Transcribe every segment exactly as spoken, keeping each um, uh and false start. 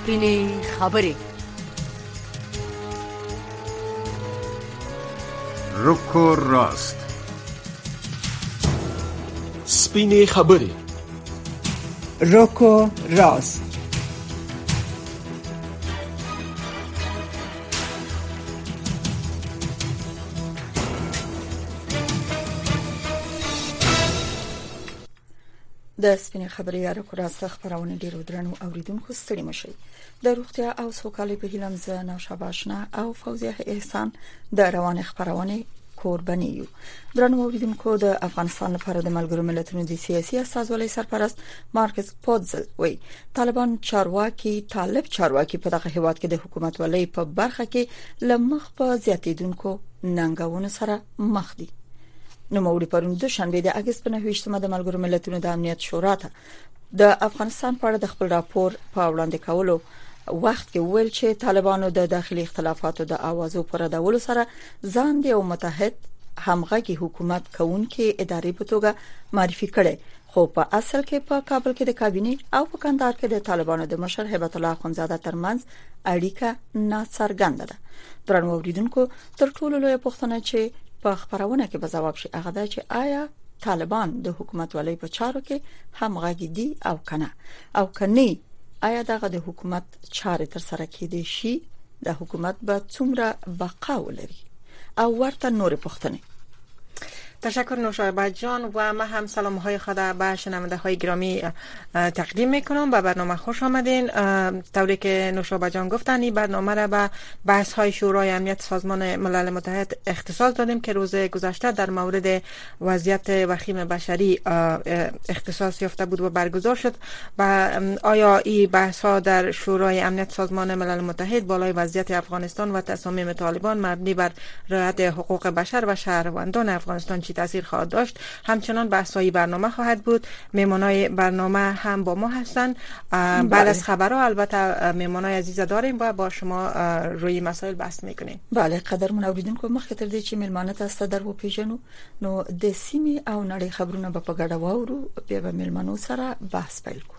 سپینې خبرې. رکو راست. سپینې خبرې. رکو راست. د سپینې خبرې یا رکو راست خبرونه ډیرو درنو اوریدونکو ستړي مشي. د روغتیا او سوکالۍ په هیله ز نوشا باشنا او فوزیه احسان د روان خبرونه قرباني یو. درنو اوریدونکو د افغانستان لپاره د ملګرو ملتونو د سیاسي استازولۍ سرپرست مارکس پوتزل وی طالبان چارواکي طالب چارواکي په دغه هیواد کې د حکومت ولې په برخه کې لمخ په زیاتیدونکو ننګونو سره مخ دي. نو موري پرون د شنبه د اگست په نهویشتمه د ملګرو ملتونو د امنیت شورا ته د افغانستان په اړه د خپل راپور په وړاندې کولو وخت کې ویل چې طالبانو د داخلي اختلافاتو د اوازو پر ډول سره ځان دی او متحد همغږي حکومت کوونکې ادارې په توګه معرفي کړي، خو په اصل کې په کابل کې د کابینه او په کندهار کې د طالبانو د مشر هیبت الله اخونزاده ترمنځ اړیکه ناڅرګنده ده. درنو اوریدونکو تر ټولو لوی پوښتنه چې په خبرونه کې به جواب شي هغه دا چې آیا طالبان د حکومت ولې په چارو کې همغږي دي او کنه، او کني آیا دغه د حکومت چارې تر سره کېدې شي د حکومت به څومره بقا ولري او ورته نور پوښتنه. تشکر نوشابه جان و ما هم سلام های خود به شنونده های گرامی تقدیم میکنم. به برنامه خوش آمدین. طوری که نوشابه جان گفتن این برنامه را به بحث های شورای امنیت سازمان ملل متحد اختصاص دادیم که روز گذشته در مورد وضعیت وخیم بشری اختصاص یافته بود و برگزار شد. و آیا این بحث ها در شورای امنیت سازمان ملل متحد بالای وضعیت افغانستان و تصامیم طالبان مبنی بر رعایت حقوق بشر و شهروندان افغانستان چی تاثیر خواهد داشت؟ همچنان بحث‌های برنامه خواهد بود. مهمانای برنامه هم با ما هستند. بعد از خبرها البته مهمانای عزیز داریم و با شما روی مسائل بحث میکنیم. بله قدرمن اوریدونکو مخکې تر دې چې ملمانه تاسو در و پیژنو نو د سیمې او نړۍ خبرونه به په ګډه واورو، بیا به ملمنو سره بحث پیل کوو.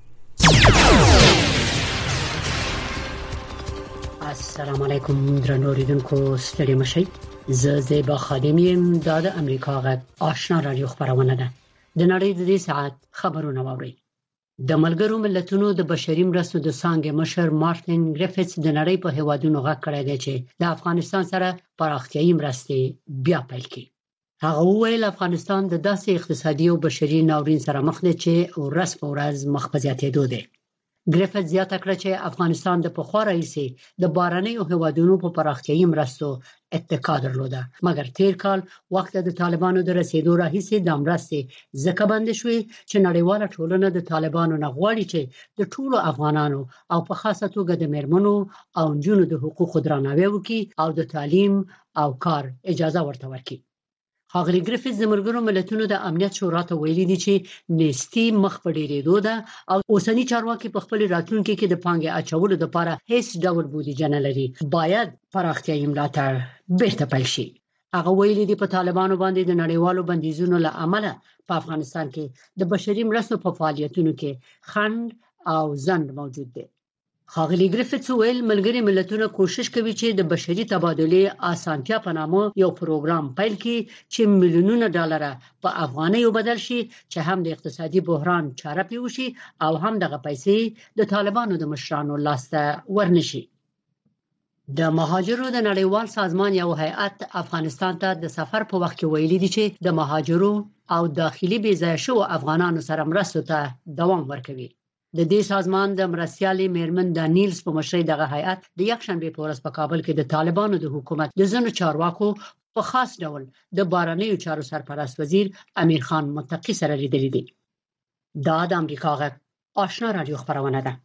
السلام علیکم درنو اوریدونکو ستړي مشئ. زه زیبا خادمیم د امریکا غږ آشنا رادیو خبرونه ده. د نړۍ د دې ساعت خبرونه واورئ. د ملګرو ملتونو د بشري مرستو د څانګې مشر مارټین ګریفټس د نړۍ په هیوادونو غږ کړی دی چې د افغانستان سره پراختیایي مرستې بیا پیل کړي. هغه وویل افغانستان د داسې اقتصادي او بشري ناورین سره مخ دی چې ورځ په ورځ مخ په زیاتېدو دی. ګریفټ زیاته کړه چې افغانستان د پخوا راهیسې د بارنیو هیوادونو په پراختیایي مرستو اتکا درلوده، مګر تیر کال وخت د طالبانو د رسیدو راهیسې د مرستې ځکه بند شوې چې نړیواله ټولنه د طالبانو نه غواړي چې د ټولو افغانانو او په خاصه توګه د میرمنو او نجونو د حقوقو درناوی وکړي او د تعلیم او کار اجازه ورته ورکړي. ښاغلي ګریفټس د ملګرو ملتونو د امنیت شورا ته ویلي دي چې نېستي مخ په ډېرېدو ده او اوسني چارواکي په خپل راتلونکي کې د پانګې اچولو لپاره هیڅ ډول بودیجه نه لري. باید پراختیایي ملاتړ بیرته پیل شي. هغه ویلي دي په طالبانو باندې د نړیوالو بندیزونو له امله په افغانستان کې د بشري مرستو په فعالیتونو کې خنډ او ځنډ موجود دی. ښاغلي ګریفټس ویل ملګري ملتونه کوشش کوي چې د بشري تبادلې اسانتیا په نامه یو پروګرام پیل کړي چې میلیونونه ډالر په افغانیو بدل شي چې هم د اقتصادي بحران چاره پې وشي او هم دغه پیسې د طالبانو د مشرانو لاس ته ورنشي. د مهاجرو د نړیوال سازمان یو هیئت افغانستان ته د سفر په وخت کې ویلي دي چې د مهاجرو او داخلي بې ځایه شوو افغانانو سره مرستو ته دوام ورکوي. د دې سازمان د مرستیالې میرمن دانیلز په مشرۍ دغه هیئت د یکشنبې په ورځ په کابل کې د طالبانو د حکومت د ځینو چارواکو په خاص ډول د بارنیو چارو سرپرست وزیر امیر خان متقي سره لیدلي دي. دا د امریکا غږ آشنا رادیو خبرونه ده.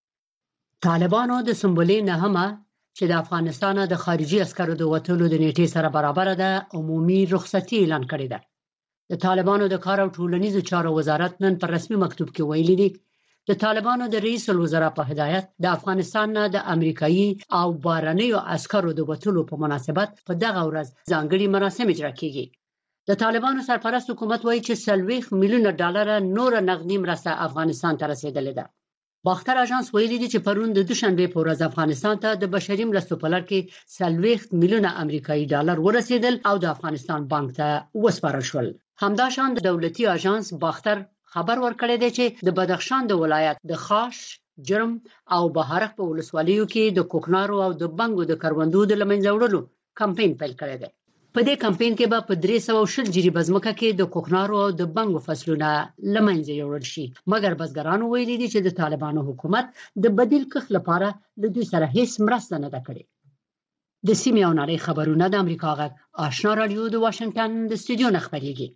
طالبانو د سنبلې نهمه چې د افغانستان د خارجي عسکرو د وټولو د نیټې سره برابر ده عمومي رخصتي اعلان کړې ده. د طالبانو د کار او ټولنیزو چارو وزارت نن په رسمي مکتوب کې ویلي دي د طالبانو د رئیس الوزرا په هدایت د افغانستان نه د امریکایي او بارنیو عسکرو د وټولو په مناسبت په دغه ورځ ځانګړي مراسم اجرا کیږي. د طالبانو سرپرست حکومت وایي چې سلويخ میلیونه ډالر نور نغدي مرسته افغانستان ته رسیدلې ده. باختر اژانس ویلي دی چې پرون د دوشنبه په ورځ افغانستان ته د بشري مرستو په لړ کې څلوېښت میلیونه امریکایي ډالر ورسېدل او د افغانستان بانک ته وسپارل شول. همداشان د دولتي اژانس باختر خبر ورکړی دی چې د بدخشان د ولایت د خاش، جرم او بهارق په ولسوالیو کې د کوکنارو او د بنګو د کروندو د لمنځه وړلو کمپاین پیل کړی دی. په دې کمپاین کې به په درې سوه او شل جریبه ځمکه کې د کوکنارو او د بنګو فصلونه لمنځه یوړل شي، مګر بزګرانو ویلي دي چې د طالبانو حکومت د بدیل کښت لپاره له دوی سره هیڅ مرسته نه ده کړې. د سیمې او نړۍ خبرونه د امریکا غږ آشنا رادیو د واشنگټن د استودیو نه خپرېږي.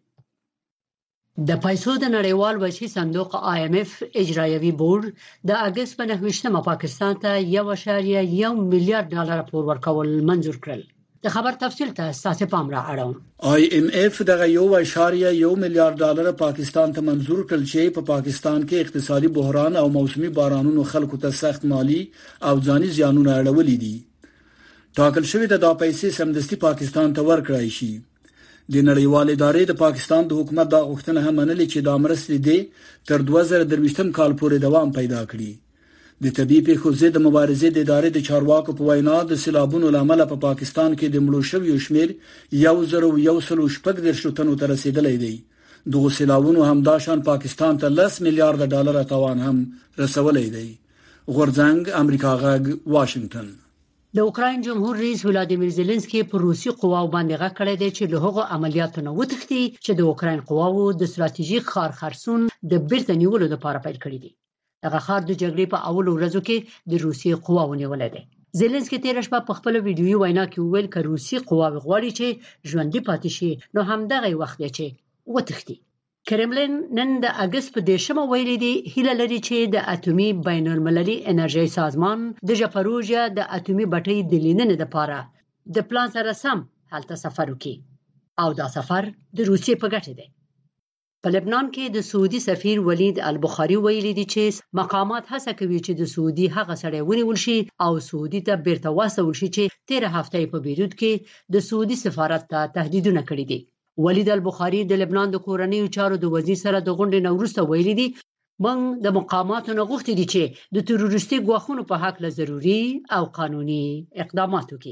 د پیسو د نړیوال وجهي صندوق آی ایم اف اجرایوي بورډ د اگست په نهه ویشتمه پاکستان ته یو اعشاریه یو میلیارډ ډالر پور ورکول منظور کړل. د خبر تفصیل ته ستاسو پام را اړوم. آی ایم اف دغه یو اعشاریه یو میلیارډ ډالر پاکستان ته منظور کړل چې په پاکستان کې اقتصادي بحران او موسمي بارانونو خلکو ته سخت مالی او ځاني زیانونه اړولې دي. ټاکل شوی د دا پیسې سمدستي پاکستان ته ورکړای شي. د نړیوال ادارې د پاکستان د حکومت دا غوښتنه هم منلې چې د مرستې دی تر دوه زره درویشتم کال پورې دوام پیدا کړي. د طبي پیښو ضد مبارزې د ادارې د چارواکو په وینا د سیلابونو لامل په پاکستان کې د مړو شویو شمیر یو زره یو سل شپږ دېرش تنو ته رسیدلی دی. دغه سیلابونو همداشان پاکستان ته لس میلیارډ ډالر تاوان هم رسولی دی. غورځنګ امریکا غږ واشنگټن. د اوکراین جمهور رئیس ولادیمیر زيلنسکي پر روسي قواو باندې غږ کړی دی چې له هغو عملیاتو نه وتښتي چې د اوکراین قواو د ستراتیژیک ښار خرسون د بیرته نیولو لپاره پیل کړی دی. دغه ښار د جګړې په اولو ورځو کې د روسي قواو نیولې دی. زيلنسکي تیر شپه په خپل ویډیويي وینا کې وویل چې روسي قواوې غواړي چې ژوندۍ پاتې شي، نو همدغه وخت دی چې وتښتي. کرملین نن د اگست په دیشمه ویلي دی هیله لري چې د اټومي بین المللي انرژي سازمان د ژپاروژیا د اټومي بټۍ د لیننې لپاره د پلان سره سم هلته سفر وکړي او دا سفر د روسیې په ګټه دی. په لبنان کې د سعودي سفیر ولید البخاري ویلي دی چې مقامات هڅه کوي چې د سعودي هغه سړی ونیول شي او سعودي ته بیرته واستول شي چې تیر هفته په بیروت کې د سعودي سفارت ته تهدیدونه کړی دي. ولید البخاري د لبنان د کورنیو چارو د وزیر سره د غونډې نه وروسته ویلي دي موږ د مقاماتو نه غوښتي دي چې د تروریستي ګواښونو په حق له ضروري او قانوني اقدامات وکړي.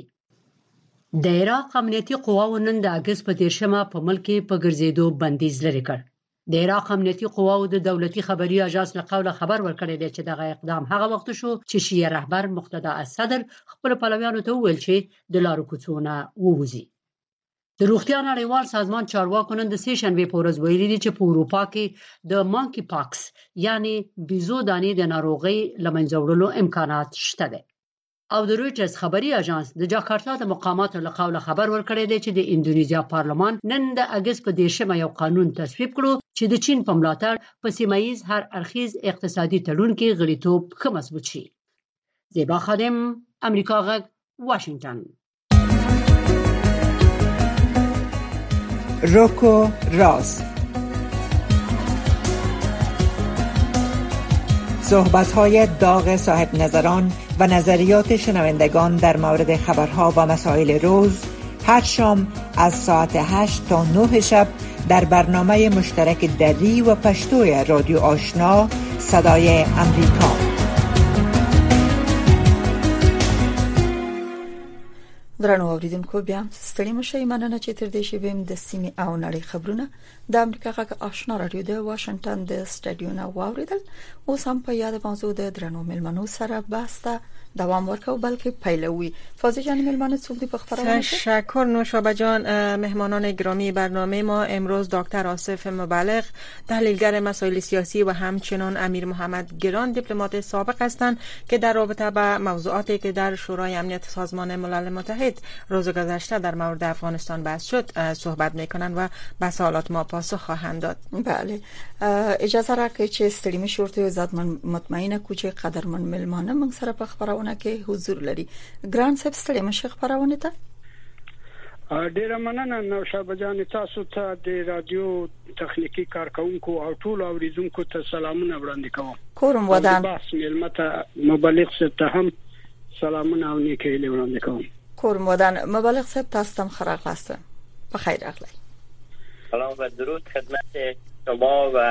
د عراق امنیتي قواو نن د اگست په دیرشمه په ملک په ګرځېدو بندیز لري کړ. د عراق امنیتي قواو د دولتي خبري اژانس له قوله خبر ورکړی دی چې دغه اقدام هغه وخت شو چې شیعه رهبر مقتدا الصدر خپل پلویانو ته وویل چې د لارو کوڅونه ووځي. د روغتیا نړیوال سازمان چارواکو نن د سه شنبه په ورځ ویلي دي چې په اروپا کې د مانکی پاکس یعنی بیزو دانې د ناروغي لمنځه وړلو امکانات شته دي. او د رویټرز خبري اژانس د جاکارتا د مقاماتو له قوله خبر ورکړی دی چې د اندونیزیا پارلمان نن د اگست په دیرشمه یو قانون تصویب کړو چې د چین په ملاتړ په سیمایي هر اړخیز اقتصادي تړون کې غړیتوب ښه مضبوط شي. زیبا خادم، امریکا غږ، واشنگټن. روکو راست، صحبت‌های داغ صاحب نظران و نظریات شنوندگان در مورد خبرها و مسائل روز هر شام از ساعت هشت تا نه شب در برنامه مشترک دری و پشتوی رادیو آشنا صدای امریکا. درنو اوریدونکو، بیا ستړي مشئ. مننه چې تر دې شی بیم د سیمې او نړۍ خبرونه د امریکا غږ آشنا رادیو د واشنگټن د سټډیو نه واوریدل. اوس هم په یاد موضوع د درنو ملمنو سره باسته دوام ورکو بلکه پیلوي. فاضل جان، ملمان څوک دی په خبرونه؟ تشکر نوشابه جان. مهمانان گرامی برنامه ما امروز دکتر آصف مبلغ، تحلیلگر مسائل سیاسی و همچنین امیر محمد گران، دیپلمات سابق هستند که در رابطه با موضوعاتی که در شورای امنیت سازمان ملل متحد روز گذشته در مورد افغانستان بحث شد صحبت میکنن و به سوالات ما پاسخ خواهند داد. بله، اجازه راکړئ چې ستړي مشي ورته ذات مطمئنه کو چې قدرمن ملمانه موږ سره په خبرونه کې حضور لري. ګران صاحب، ستړي مشي خبرونه ته ډیر مننه نوشابه جان. تاسو ته د رادیو تخنیکی کارکونکو او ټول اوریدونکو ته سلامونه وړاندې کوم. کورم ودان بس ملمته مبلغ ته هم سلامونه او نیکۍ وړاندې کوم. کورم ودان مبلغ صاحب، تاسو هم خراغلاست. بخیر راغلی. سلام و درود خدمت شما و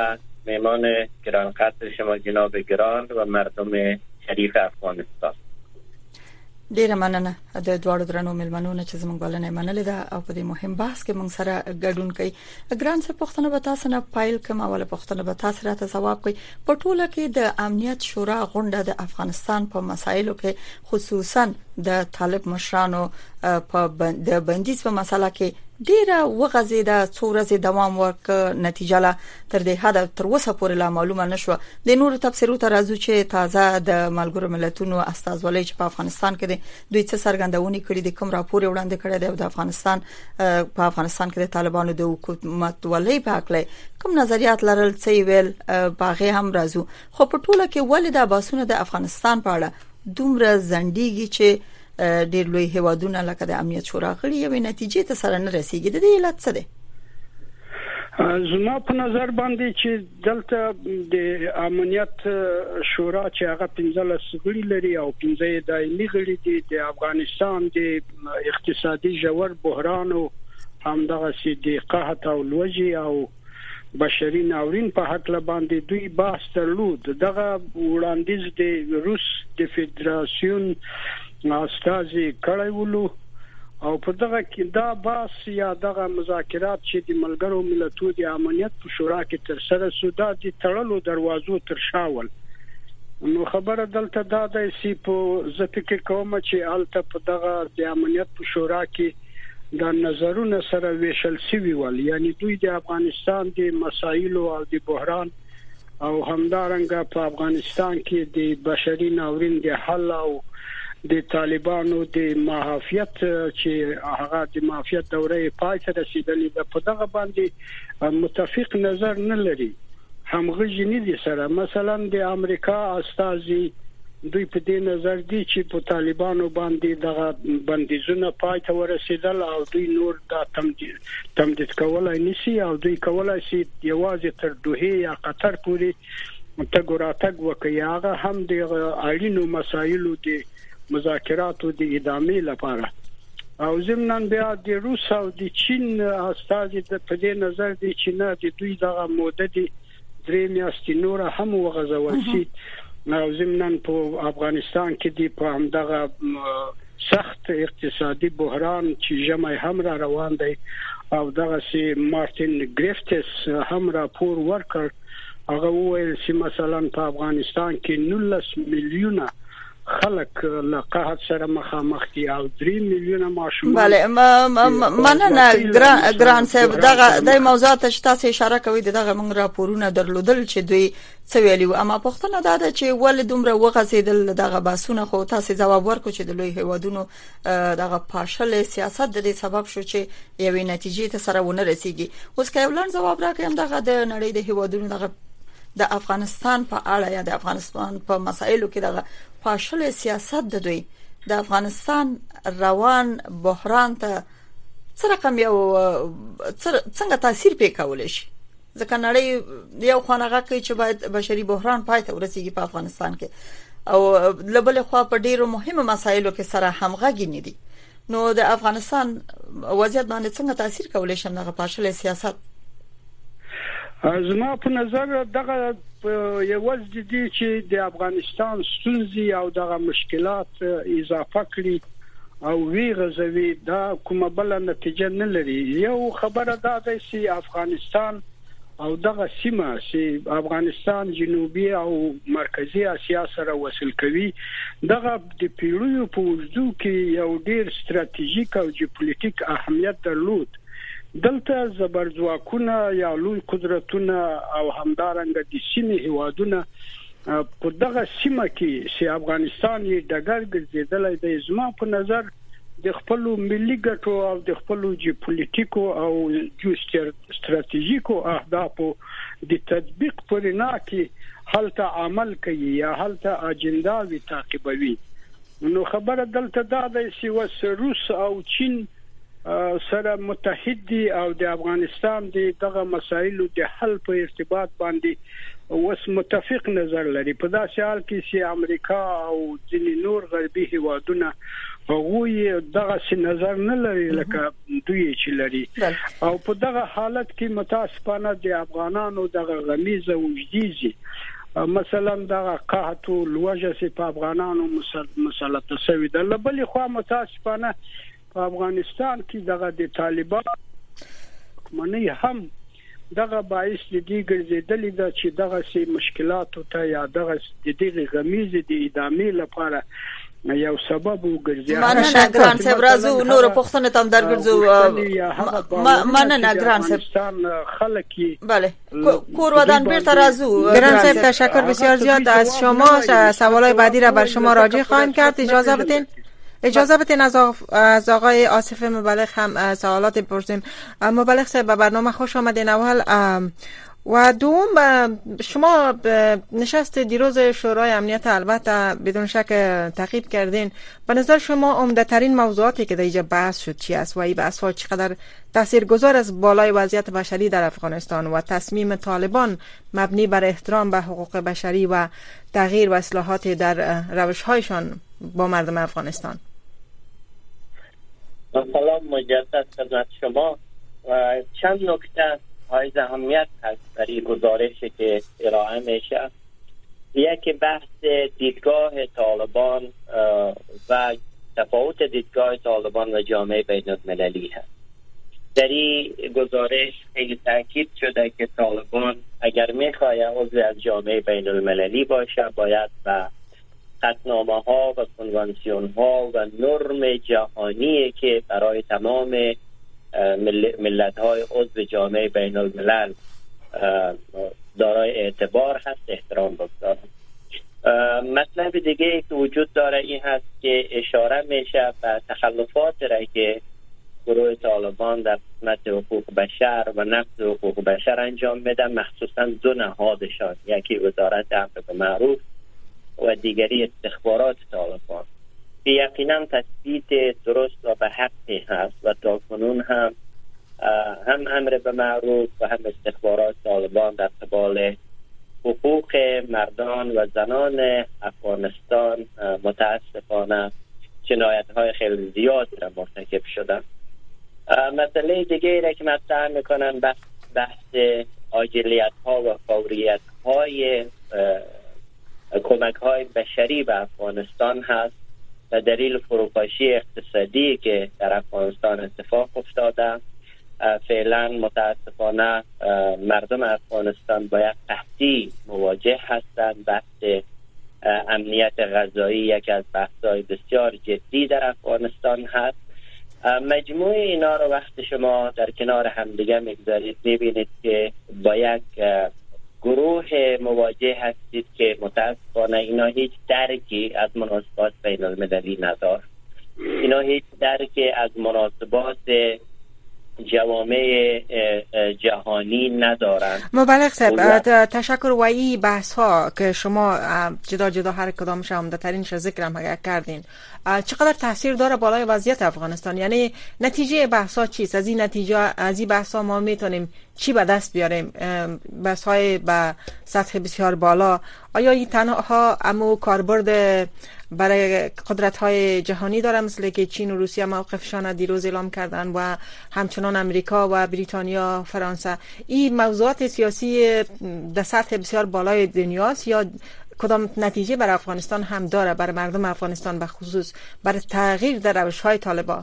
مهمان گرانقدر شما جناب گران و مردم شریف افغانستان. ډیره مننه د دوړو درنو ملمنو نه چې زموږ بلنه منلې ده او په دې مهم بحث کې موږ سره ګډون کوي. ګران څه پوښتنه به تاسو نه پایل کوم اوله پوښتنه به تاسو راته ځواب کوي. په ټوله کې د امنیت شورا غونډه د افغانستان په مسایلو کې خصوصا د طالب مشرانو په د بندیز په مسله کې ډیره وغځیده، څو ورځې دوام وک، نتیجه لا تر دې حد تر اوسه پورې لا معلومه نشوه. د نورو تفسیرو ته راځو چې تازه د ملګرو ملتونو استازولۍ چې په افغانستان کې دوی څه څرګندونې کړې دي، کوم راپور وړاندې کړی دی د افغانستان په افغانستان کې د طالبانو د حکومت ولې په اړه کوم نظریات لرل، څه ویل، باغې هم راځو. خو په ټوله کې ولې د باسونه د افغانستان په اړه دومره زندګي چې ډېر لوی هیوادونه لکه د امنیت شورا غړي یوې نتیجې ته سره نه رسیږي، د دې علت څه دی؟ زما په نظر باندې چې دلته د امنیت شورا چې هغه پنځلس غړي لري او پنځه دایمي غړي دي، د افغانستان د اقتصادي ژور بحران او همدغه سي د قحط او لوږې او بشري ناورین په حق باندې دوی بحث درلود. دغه وړاندیز د روس د فدراسیون استازي کړی ولو او په دغه کې دا بحث یا دغه مذاکرات چې د ملګرو ملتونو د امنیت په شورا کې تر سره سودا د تړلو دروازو تر شاول. نو خبره دلته دا ده چې په ځکه کې کومه چې الته په دغه د امنیت په شورا کې د نظرونو سره ویشل شوی ول، یعنی دوی د افغانستان د مسایلو او د بحران او همدارنګه په افغانستان کې د بشري ناورین د حل او د طالبانو د معافیت چې هغه د معافیت دوره پای ته رسیدلې ده په دغه باندې متفق نظر نه لري، همغږي نه دي سره. مثلا د امریکا استازي دوی په دې نظر دي چې په طالبانو باندې دغه بندیزونه پای ته ورسیدل او دوی نور دا تمدید تمدید کولای نشي او دوی کولای شي یوازې تر دوه یا قطر پورې متګوراتګ وکړي. هغه هم د اړینو مسایلو د مذاکراتو د ادامې لپاره او ضمناً بیا د روس او د چین استازي په دې نظر دي چې نه د دوی دغه موده د درې میاشتې نور هم وغځول شي او ضمناً په افغانستان کې د په همدغه سخت اقتصادي بحران چې جمعي هم را روان دی او دغه سي مارټین ګریفتس هم راپور ورکړ. هغه وویل چې مثلا په افغانستان کې نولس میلیونه خلک له قحط سره مخامخ دي او درې میلیونه ماشومان. بله مننه ګران صاحب، دغه د موضوعات چې تاسو اشاره کوي دغه موږ راپورونه درلودل چې دوی څه ویلي، اما پوښتنه دا ده چې ولې دومره وغځیدل دغه باسونه. خو تاسو جواب ورکړو چې د لوی هیوادونو دغه پاشل سیاست د دې سبب شو چې یوې نتیجې ته سره ونه رسیږي. اوس که یو لړ جواب راکړم دغه د نړۍ د هیوادونو دغه د افغانستان په اړه یا د افغانستان په مسایلو کې دغه پاشل سیاست د دوی د افغانستان روان بحران ته څه رقم یو څنګه تاثیر پې کولای شي؟ ځکه نړۍ یو خانغه کوي چې باید بشري بحران پای ته ورسیږي په افغانستان کې او لبل خو په ډیرو مهمه مسایلو کې سره همغږي نه دي. نو د افغانستان وضعیت باندې څنګه تاثیر کولای شي دغه پاشل سیاست؟ زما په نظر دغه یو وځ دي چې د افغانستان ستونزې او دغه مشکلات اضافه کړي او وی غزوی دا کومه بل نتیجه نه لري. یو خبره دا ده چې افغانستان او دغه سیمه چې افغانستان جنوبي او مرکزی اسیا سره وصل کوي دغه د پیړیو په وجود کې یو ډیر ستراتیژیک او جیوپولیټیک اهمیت درلود. دلته زبرځواکونه یا لوی قدرتونه او همدارنګه د سیمې هیوادونه په دغه سیمه کې چې افغانستان یې ډګر ګرځیدلی دی. زما په نظر د خپل ملي ګټو او د خپل جیوپولیټیکو او جیوستراتیژیکو اهدافو د تطبیق پر نه کې هلته عمل کوي یا هلته اجنډاوي تعقیبوي. نو خبره دلته دا ده چې وس روس او چین سره متحد دي او د افغانستان د دغه مسایلو د حل په ارتباط باندې وس متفق نظر لري. په داسې حال کې چې امریکا او ځینې نور غربي هیوادونه هغوی دغه څه نظر نه لري لکه دوی چې لري او په دغه حالت کې متاسفانه د افغانانو دغه غمیزه وجديزي مثلا دغه قحط او لوجه په افغانانو مسلط شوی د بلې خو متاسفانه په افغانستان کې دغه د طالبان منی هم دغه باعث دي ګرځیدلې ده چې دغه سي مشکلات ته یا دغه د دې غمیزه د ادامې لپاره یو سبب وګرځي. مننه ګران صاحب، راځو نور پوښتنه تم درګرځو. مننه ګران صاحب. خلک بله کور ودان بیرته راځو. ګران صاحب تشکر بسیار زیاد از شما. سوالای بعدی را بر شما راجع خواهیم کرد. اجازه بدین اجازه بدین از, از آقای آصف مبلغ هم سوالات بپرسیم. مبلغ صاحب به برنامه خوش آمدین. اول و دوم شما نشست دیروز شورای امنیت البته بدون شک تعقیب کردین. به نظر شما عمده ترین موضوعاتی که در اینجا بحث شد چی است و این بحث ها چقدر تاثیرگذار از بالای وضعیت بشری در افغانستان و تصمیم طالبان مبنی بر احترام به حقوق بشری و تغییر و اصلاحات در روش‌هایشان با مردم افغانستان؟ سلام مجدد خدمت شما. چند نکته های اهمیت هست در این گزارشی که ارائه میشه. یکی بحث دیدگاه طالبان و تفاوت دیدگاه طالبان و جامعه بین المللی هست. در این گزارش خیلی تاکید شده که طالبان اگر میخواد عضو از جامعه بین المللی باشه باید و قطعنامه ها و کنوانسیون ها و نرم جهانی که برای تمام ملت های عضو جامعه بین الملل دارای اعتبار هست احترام بگذارن. مطلب دیگه که وجود داره این هست که اشاره میشه به تخلفات را که گروه طالبان در قسمت حقوق بشر و نقض حقوق بشر انجام میدن، مخصوصا دو نهادشان، یکی وزارت امر بالمعروف و دیگری استخبارات طالبان. یقینا تثبیت درست و به حقی هست و تاکنون هم هم امر بالمعروف و هم استخبارات طالبان در قبال حقوق مردان و زنان افغانستان متاسفانه جنایت‌های خیلی زیاد را مرتکب شدن. مسئله دیگه را که مطرح میکنن بحث بحث عاجلیت‌ها و فوریت‌های کمک‌های بشری به افغانستان هست و دلیل فروپاشی اقتصادی که در افغانستان اتفاق افتاده. فعلا متاسفانه مردم افغانستان با یک قحطی مواجه هستند. بحث امنیت غذایی یکی از بحث‌های بسیار جدی در افغانستان هست. مجموعه اینا رو وقت شما در کنار همدیگه میگذارید میبینید که با یک گروه مواجه هستید که متاسفانه اینا هیچ درکی از مناسبات بین المللی ندار. اینا هیچ درکی از مناسبات جوامع جهانی ندارن. مبلغ صاحب تشکر. و این بحث ها که شما جدا جدا هر کدامش عمده ترینش ذکر هم کردین چقدر تاثیر داره بالای وضعیت افغانستان؟ یعنی نتیجه بحث ها چیست؟ از این نتیجه از این بحث ها ما میتونیم چی به دست بیاریم؟ بحث های به سطح بسیار بالا. آیا این تنها امو کاربرد برای قدرت های جهانی داره مثل که چین و روسیه موقفشان دیروز اعلام کردن و همچنان امریکا و بریتانیا فرانسه؟ این موضوعات سیاسی در سطح بسیار بالای دنیاست یا کدام نتیجه بر افغانستان هم داره، بر مردم افغانستان به خصوص بر تغییر در روش های طالبان؟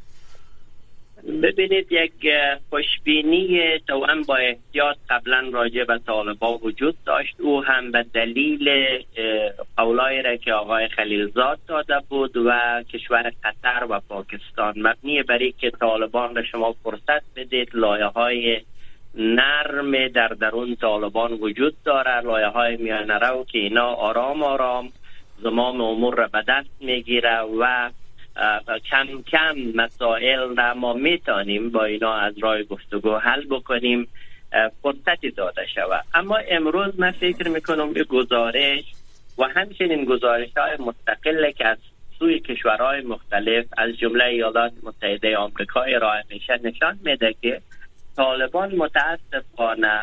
ببینید یک خوشبینی توأم با احتیاط قبلا راجع به طالبان وجود داشت. او هم به دلیل قولایی را که آقای خلیلزاد داده بود و کشور قطر و پاکستان مبنی بر اینکه طالبان را شما فرصت بدید. لایه های نرم در درون طالبان وجود داره، لایه های میانه رو که اینا آرام آرام زمام امور را به دست میگیره و کم کم مسائل را ما میتونیم با اینا از راه گفتگو حل بکنیم، فرصتی داده شود. اما امروز من فکر میکنم این گزارش و همچنین گزارش های مستقل که از سوی کشورهای مختلف از جمله ایالات متحده آمریکا ارائه میشه نشان میده که طالبان متاسفانه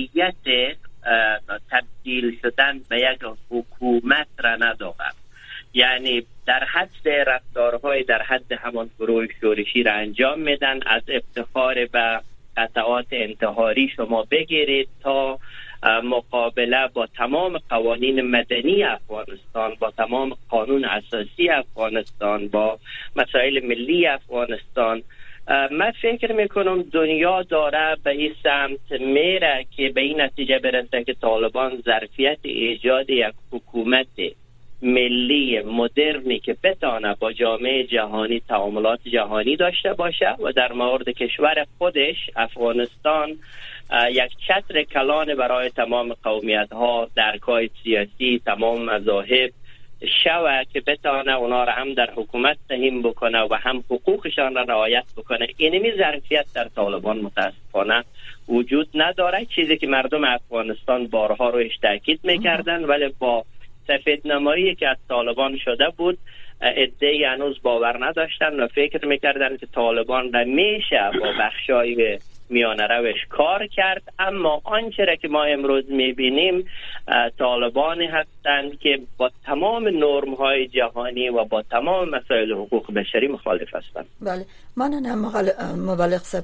ظرفیت تبدیل شدن به یک حکومت را ندارد. یعنی در حد رفتارهای در حد همان گروه شورشی را انجام میدن. از افتخار به قطعات انتحاری شما بگیرید تا مقابله با تمام قوانین مدنی افغانستان، با تمام قانون اساسی افغانستان، با مسائل ملی افغانستان. من فکر میکنم دنیا داره به این سمت میره که به این نتیجه برسه که طالبان ظرفیت ایجاد یک حکومت ملی مدرنی که بتانه با جامعه جهانی تعاملات جهانی داشته باشه و در مورد کشور خودش افغانستان یک چتر کلان برای تمام قومیت ها، درکای سیاسی، تمام مذاهب شوه که بتانه اونا را هم در حکومت سهیم بکنه و هم حقوقشان را رعایت بکنه. اینمی ظرفیت در طالبان متاسفانه وجود نداره، چیزی که مردم افغانستان بارها رویش تاکید میکردن، ولی با سفید نمایی که از طالبان شده بود عده‌ای هنوز باور نداشتن و فکر میکردن که طالبان را میشه با بخشای میانه روش کار کرد. اما آنچه را که ما امروز میبینیم طالبانی هستند که با تمام نرم های جهانی و با تمام مسائل حقوق بشری مخالف هستند. بله، من مبلغ صاحب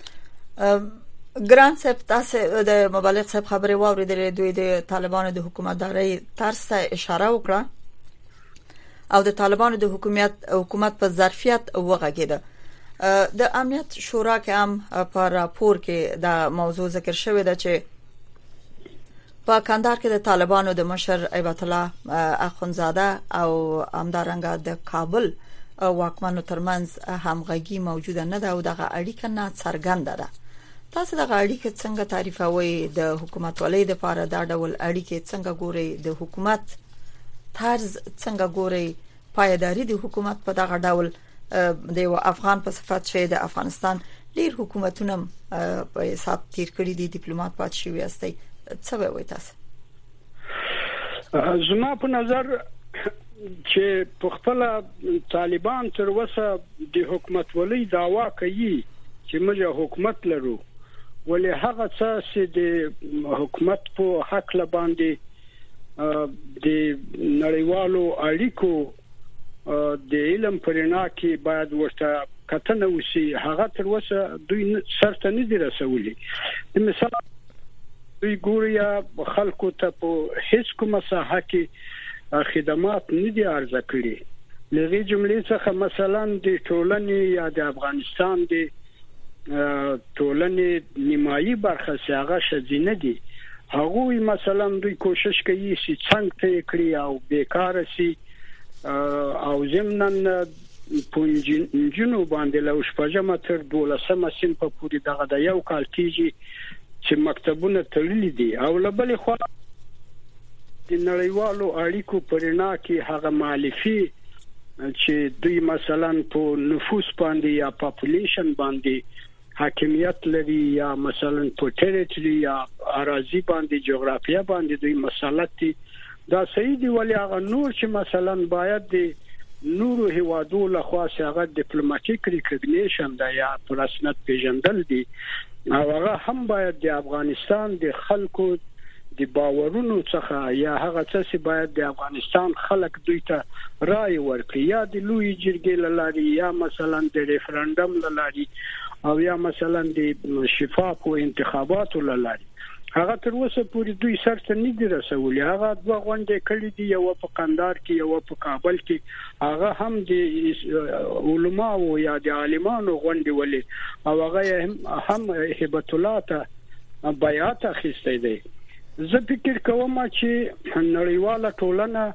ګران صاحب تاسو د مبلغ صاحب خبرې واوریدلې، دوی د طالبانو د حکومت داري ترس اشاره وکړه او د طالبانو د حکومت حکومت په ظرفیت وغږیده. د امنیت شورا کې هم په راپور کې دا موضوع ذکر شوی ده چې په کندهار کې د طالبانو د مشر ایبت الله اخونزاده او همدارنګه د کابل واکمنو ترمنځ همغږي موجوده نه ده او دغه اړیکه نه څرګنده ده. تاسو دغه اړیکه څنګه تعریفوي؟ د حکومت ولې د پاره دا ډول اړیکه څنګه ګوري؟ د حکومت طرز څنګه ګوري؟ پایداری د حکومت په دغه ډول د یو افغان په صفت شي د افغانستان ډیر حکومتونه په حساب تیر کړی دي، ډیپلوماټ پات شوی استي، څه وایي تاسو؟ زما په نظر چې په خپل طالبان تر اوسه د حکومت ولې دعوا کوي چې موږ حکومت لرو، ولې هغه څه چې د حکومت په حق لباندې د نړیوالو اړیکو د علم پرنا کې باید ورته کتنه وشي، هغه تر اوسه دوی سرته نه دي رسولي. مثال دوی ګوریا خلکو ته په هیڅ کومه ساحه کې خدمات نه دي عرضه کړي. لږه جملې څخه مثلا د ټولنې یا د افغانستان د ټولنې نیمایي برخه څنګه شذینه دي، هغه مثلا دوی کوشش کوي چې څنګه ته کړی او بیکار شي او زمنن پونجینو باندې له شپږم تر دولسمه سیم په پوری دغه د یو کال کېږي چې مکتبونه تړلي دي او لبل خو د نړیوالو اړیکو پرنا کې هغه مالفي چې دوی مثلا په نفوس باندې یا پاپولیشن باندې حاکمیت لري یا مثلا په ټریټوري یا اراضي باندې جغرافیه باندې دوی مسلط دي. دا صحیح دی، ولی هغه نور چې مثلا باید د نورو هیوادو له خوا هغه ډیپلوماټیک ریکګنیشن دا یا رسمیت پیژندل دي او هغه هم باید د افغانستان د خلکو د باورونو څخه یا هغه څه چې باید د افغانستان خلک دوی ته رائے ورکړي، یا د لوی جرګې لاري یا مثلا د ریفرندم لاري او یا مثلا د شفاف او انتخاباتو لاري. هغه تر اوسه پوری دوی سرته نه دي رسولي. هغه دوه غونډې کړې دي، یو په قندهار کې یو په کابل کې، هغه هم د علماو یا د عالمانو غونډې ولې او هغه هم هبت الله ته بیعت اخیسته دي. زه فکر کوم چې نړیواله ټولنه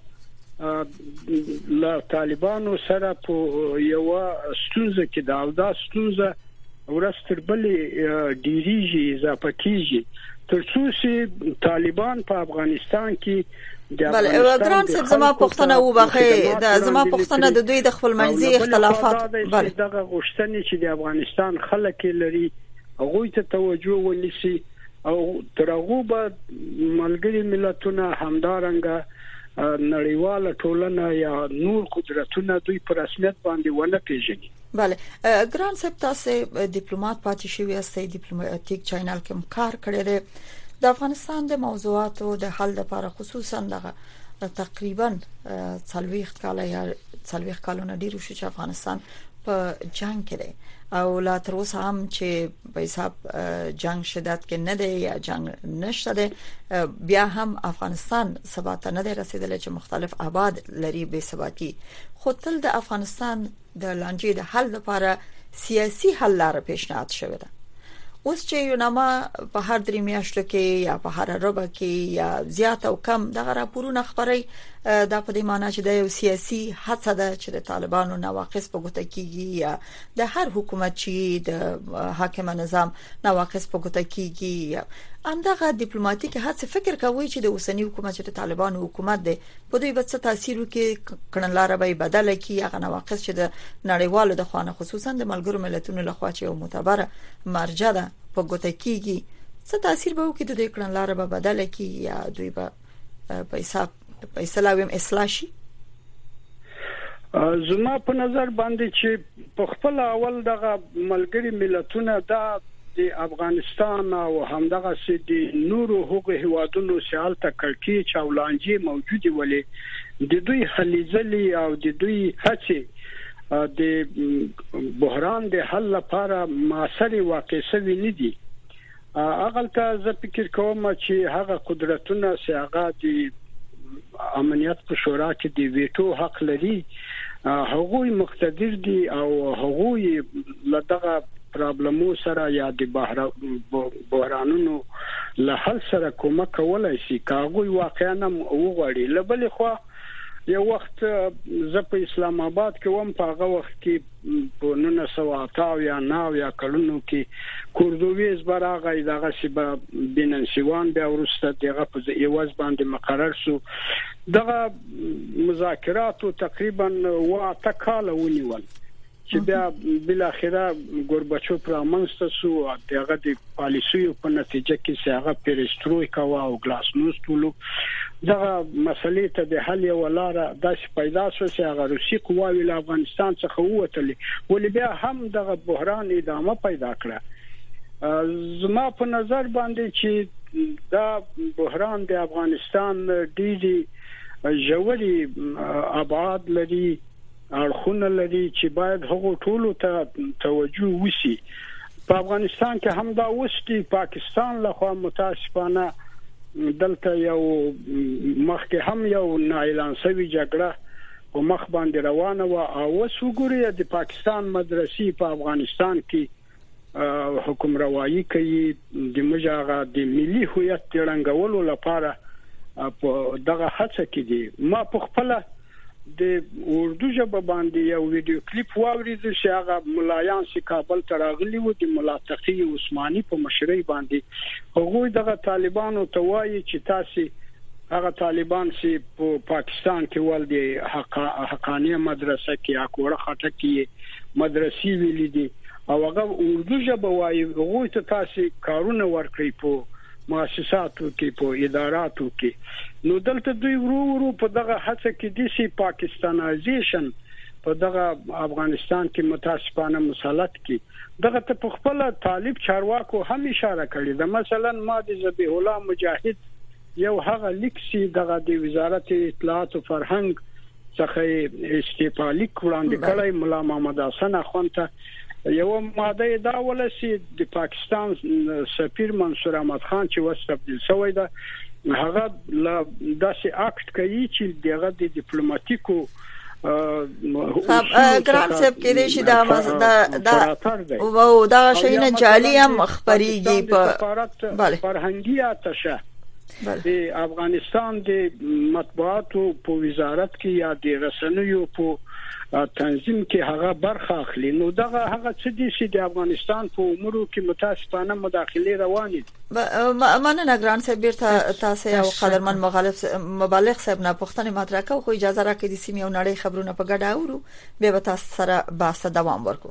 له طالبانو سره په یو ستونزه کې دا او دا ستونزه ورستر بلې ډیریږي اضافه کیږي ترڅو چې طالبان په افغانستان کې بله ګران صاحب زما پوښتنه وبخې دا زما پوښتنه د دوی د خپل منځي اختلافات بله دغه غوښتنې چې د افغانستان خلک لري هغه ته توجه ونیسي او ترغه به ملګری ملتونه همدارنګه نړیواله ټولنه یا نور قدرتونه دوی په رسمیت باندې ونه پیژني. بله ګران صاحب تاسو ډیپلوماټ پاتې شوی یاستئ، ډیپلوماټیک چینل کې کار کړی دی. د افغانستان د موضوعاتو د حل لپاره خصوصا دغه تقریبا څلويخ کال یا څلويخ کالونه ډیر شو چې افغانستان په جنگ کې دی او لا تر اوسه هم چې په حساب جنگ شدت کې نه دی یا جنگ نشته دی بیا هم افغانستان ثبات نه دی رسیدلی چې مختلف آباد لري به ثباتی خو تل د افغانستان د لانجې د حل لپاره سیاسي حل لاره پیشنهاد شوې ده. اوس چې یو نامه په هر درې میاشتو کې یا په هر ربع کې یا زیات او کم دغه راپورونه خبري دا په دې معنی چې د یو سیاسي هڅه ده چې د طالبانو نواقص په ګوته کیږي یا د هر حکومت چې د حاکم نظام نواقص په ګوته کیږي اندغه ډیپلوماټیک هڅه فکر کوي چې د اوسنی حکومت چې د طالبانو حکومت دی په دوی به څه تاثیر وکړي کړنلاره به بدله کړي هغه نواقص چې د نړیوالو د خوانه خصوصا د ملګرو ملتونو لخوا چې یو معتبره مرجع ده په ګوته کیږي څه تاثیر به وکړي د دې کړنلاره به بدله کړي یا دوی به په حساب په اسلام اصلاح شي. زما په نظر باندې چې په خپل اول دغه ملګری ملتونه دا د افغانستان او همدغه سي د نورو حقوق هوادونو سیال ته کړکی چاولانجي موجوده ولې د دوی حلیزلي او د دوی هڅې د بحران د حل لپاره معاصر واقع سوي نه دي. اغل ته زه فکر کوم چې هغه قدرتونه چې هغه د امنیت په شورا کې د ویټو حق لري هغوی مقتدر دي او هغوی لدغه پرابلمو سره یا د بحرانونو له حل سره کومک کولای شي کاغوی واقعا وغوړي. لبل خو یو وخت زه په اسلام آباد کې وم په هغه وخت کې په نولس سوه اته یا نو یا کلونو کې کوردویز براغه دغه شیبه بیننسیوان بیا ورسته دغه په ایواز باندې مقرر شو. دغه مذاکرات تقریبا واته کال ونیول چې بیا بل اخره ګورباچوف رامنځته شو دغه د پالیسیو په نتیجه کې هغه پیرسترویکا او گلاسنوست ټولو دغه مسلې ته د حل یو لاره داس پیدا شو چې هغه روسي قواوی له افغانستان څخه ووتلې ولې بیا هم دغه بحران ادامه پیدا کړه. زما په نظر باندې چې دا بحران د افغانستان ډېری ژوري ابعاد لري اړخونه لري چې باید هغه ټولو ته توجه وشي. په افغانستان کې هم دا وستي پاکستان لخوا متاسفانه دلته یو مخکې هم یو نااعلان شوی جګړه په مخ باندې روانه و او وسوګوري د پاکستان مدرسې په افغانستان کې حکم روایی کوي د مجاغه د ملي هویت ترنګولو لپاره په دغه هڅه کې دي. ما په خپل د اردو ژبه باندې یو ویډیو کلیپ واورید چې هغه ملایان چې کابل ته راغلي و د ملا تقی عثماني په مشرۍ باندې هغه دغه طالبانو ته وایي چې تاسو هغه طالبان چې په پاکستان کې ول دي حقانيه مدرسه کې اکوړه خټه کې مدرسې ویلې دي او هغه اردو ژبه وایي هغه ته تاسو کارونه ورکړي په مؤسساتو کې په اداراتو کې. نو دلته دوی ورو ورو په دغه هڅه کې د سي پاکستانایزیشن په دغه افغانستان کې متاسفانه مسلط کې دغه ته په خپل طالب چارواکو هم اشاره کړې ده. مثلا ما د ذبیح الله مجاهد یو هغه لیکسي دغه د وزارت اطلاعات او فرهنګ څخه استعفا لیک وړاندې کړی مولا محمد حسن اخوند ته یو ماده دا ولسی د پاکستان سفیر منصور احمد خان چې وستبدل شوی ده هغه لا داسې اکټ کوي چې دغه د ډیپلوماټیکو ګران صاحب کې دې شي دا دا او دا شي نه جالي هم خبريږي په بله فرهنګي آتشه د افغانستان د مطبوعاتو په وزارت کې یا د رسنیو په تنظیم کې هغه برخه اخلي. نو دغه هغه څه دي چې د افغانستان په امورو کې متاسفانه مداخله روانه دي. مننه ګران صاحب بیرته تاسو او قدرمن مخالف مبلغ صاحب نه پوښتنه مطرح کوم خو اجازه راکړئ د سیمې او نړۍ خبرونه په ګډه اورو به تاسو سره بحث دوام ورکو.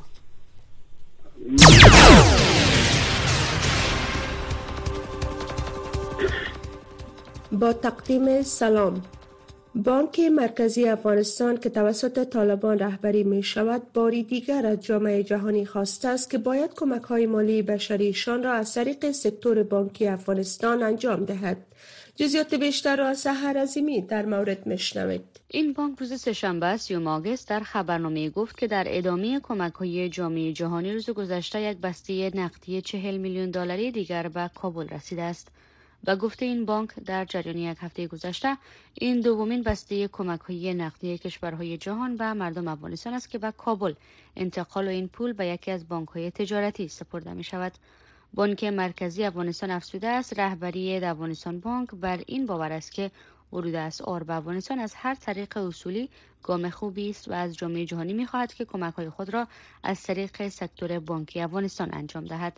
با تقدیم سلام بانک مرکزی افغانستان که توسط طالبان رهبری می شود باری دیگر از جامعه جهانی خواسته است که باید کمک های مالی بشریشان را از طریق سکتور بانکی افغانستان انجام دهد. جزئیات بیشتر را از سحر عظیمی در مورد میشنوید. این بانک روز سه‌شنبه سیوم آگوست در خبرنامه گفت که در ادامه کمک‌های جامعه جهانی روز گذشته یک بسته نقدی چهل میلیون دلاری دیگر به کابل رسیده است. و گفته این بانک در جریان یک هفته گذشته این دومین بسته کمک‌های نقدی کشورهای جهان به مردم افغانستان است که به کابل انتقال این پول به یکی از بانک‌های تجارتی سپرده می‌شود. بانک مرکزی افغانستان افزوده است رهبری افغانستان بانک بر این باور است که ورود اسعار به افغانستان از هر طریق اصولی گام خوبی است و از جامعه جهانی می‌خواهد که کمک‌های خود را از طریق سکتور بانکی افغانستان انجام دهد.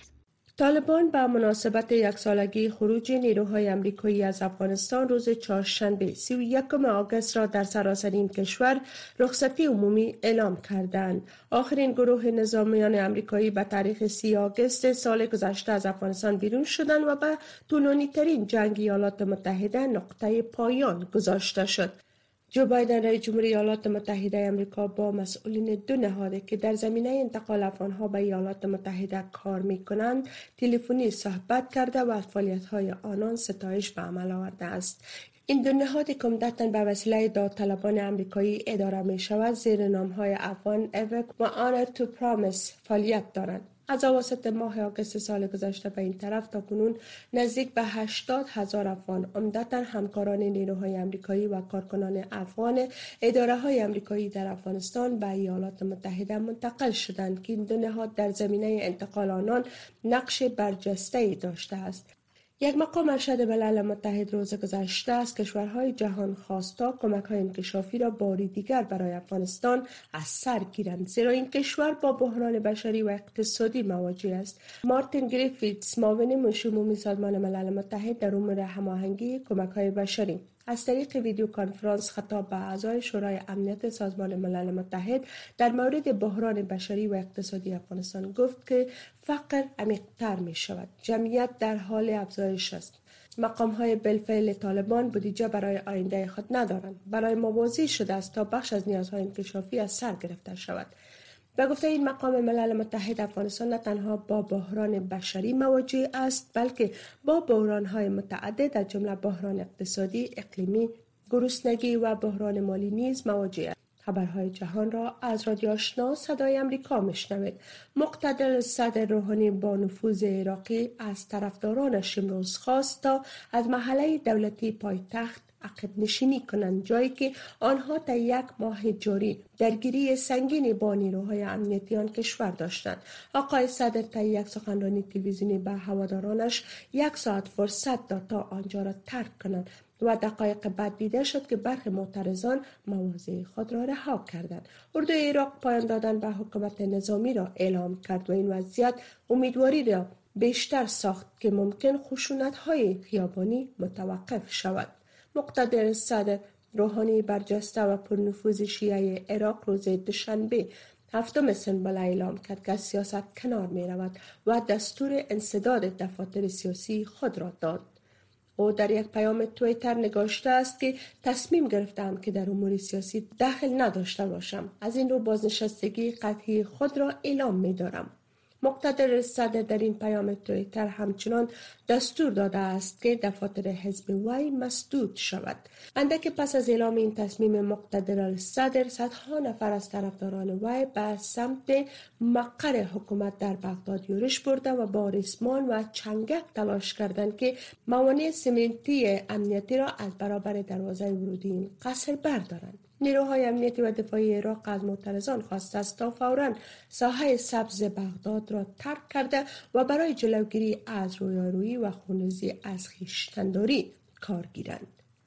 طالبان به مناسبت یک سالگی خروج نیروهای آمریکایی از افغانستان روز چهارشنبه سی و یکم آگوست را در سراسر این کشور رخصتی عمومی اعلام کردند. آخرین گروه نظامیان آمریکایی به تاریخ سی آگوست سال گذشته از افغانستان بیرون شدند و به طولانی ترین جنگ ایالات متحده نقطه پایان گذاشته شد. جو بایدن رئیس جمهوری ایالات متحده آمریکا با مسئولین دو نهاد که در زمینه انتقال افغانها به ایالات متحده کار می‌کنند تلفنی صحبت کرده و از فعالیت‌های آنان ستایش به عمل آورده است. این دو نهاد که عمدتاً به وسیله داوطلبان آمریکایی اداره می‌شود زیر نام‌های افغان اوک و آنر تو پرامیس فعالیت دارند. از اواسط ماه آگوست سال گذشته به این طرف تا کنون نزدیک به هشتاد هزار افغان عمدتاً همکاران نیروهای آمریکایی و کارکنان افغان اداره‌های آمریکایی در افغانستان به ایالات متحده منتقل شدند که این دو نهاد در زمینه انتقال آنان نقش برجسته‌ای داشته است. یک مقام ارشد ملل متحد روز گذشته از کشورهای جهان خواستا کمک‌های انکشافی را باری دیگر برای افغانستان از سر گیرند، زیرا این کشور با بحران بشری و اقتصادی مواجه است. مارتین گریفیتس معاون مشمومی سازمان ملل متحد در امور هماهنگی کمک‌های بشری از طریق ویدیو کنفرانس خطاب به اعضای شورای امنیت سازمان ملل متحد در مورد بحران بشری و اقتصادی افغانستان گفت که فقر عمیق‌تر می شود. جمعیت در حال افزایش است. مقام‌های بالفعل طالبان بودجه برای آینده خود ندارند. برای موازی شده است تا بخش از نیازهای انکشافی از سر گرفته شود. به گفته این مقام ملل متحد افغانستان نه تنها با بحران بشری مواجه است بلکه با بحران‌های متعدد از جمله بحران اقتصادی، اقلیمی، گرسنگی و بحران مالی نیز مواجه است. خبرهای جهان را از رادیو آشنا صدای آمریکا میشنوید. مقتدر صدر روحانی با نفوذ عراقی از طرفدارانش امروز خواست تا از محله دولتی پایتخت عقب نشینی کنند، جایی که آنها تا یک ماه جاری درگیری سنگینی با نیروهای امنیتی آن کشور داشتند. آقای صدر تا یک سخنرانی تلویزیونی به هوادارانش یک ساعت فرصت داد تا آنجا را ترک کنند و دقایق بعد دیده شد که برخی معترضان مواضع خود را رها کردند. اردوی عراق پایان دادن به حکومت نظامی را اعلام کرد و این وضعیت امیدواری را بیشتر ساخت که ممکن خشونت‌های خیابانی متوقف شود. مقتدر صدر روحانی برجسته و پرنفوذ شیعه عراق روز دوشنبه هفتم سنبل اعلام کرد که از سیاست کنار می رود و دستور انسداد دفاتر سیاسی خود را داد. او در یک پیام توییتر نگاشته است که تصمیم گرفتم که در امور سیاسی دخل نداشته باشم. از این رو بازنشستگی قطعی خود را اعلام می دارم. مقتدر صدر در این پیام توییتر همچنان دستور داده است که دفاتر حزب وی مسدود شود. اندک پس از اعلام این تصمیم مقتدر صدر، صدها نفر از طرفداران وی به سمت مقر حکومت در بغداد یورش برده و با ریسمان و چنگک تلاش کردند که موانع سمنتی امنیتی را از برابر دروازه ورودی این قصر بردارند. نیروهای امنیتی و دفاعی عراق از معترضان خواسته است تا فوراً ساحه سبز بغداد را ترک کرده و برای جلوگیری از رویارویی و خونریزی از خویشتن‌داری کار گیرند.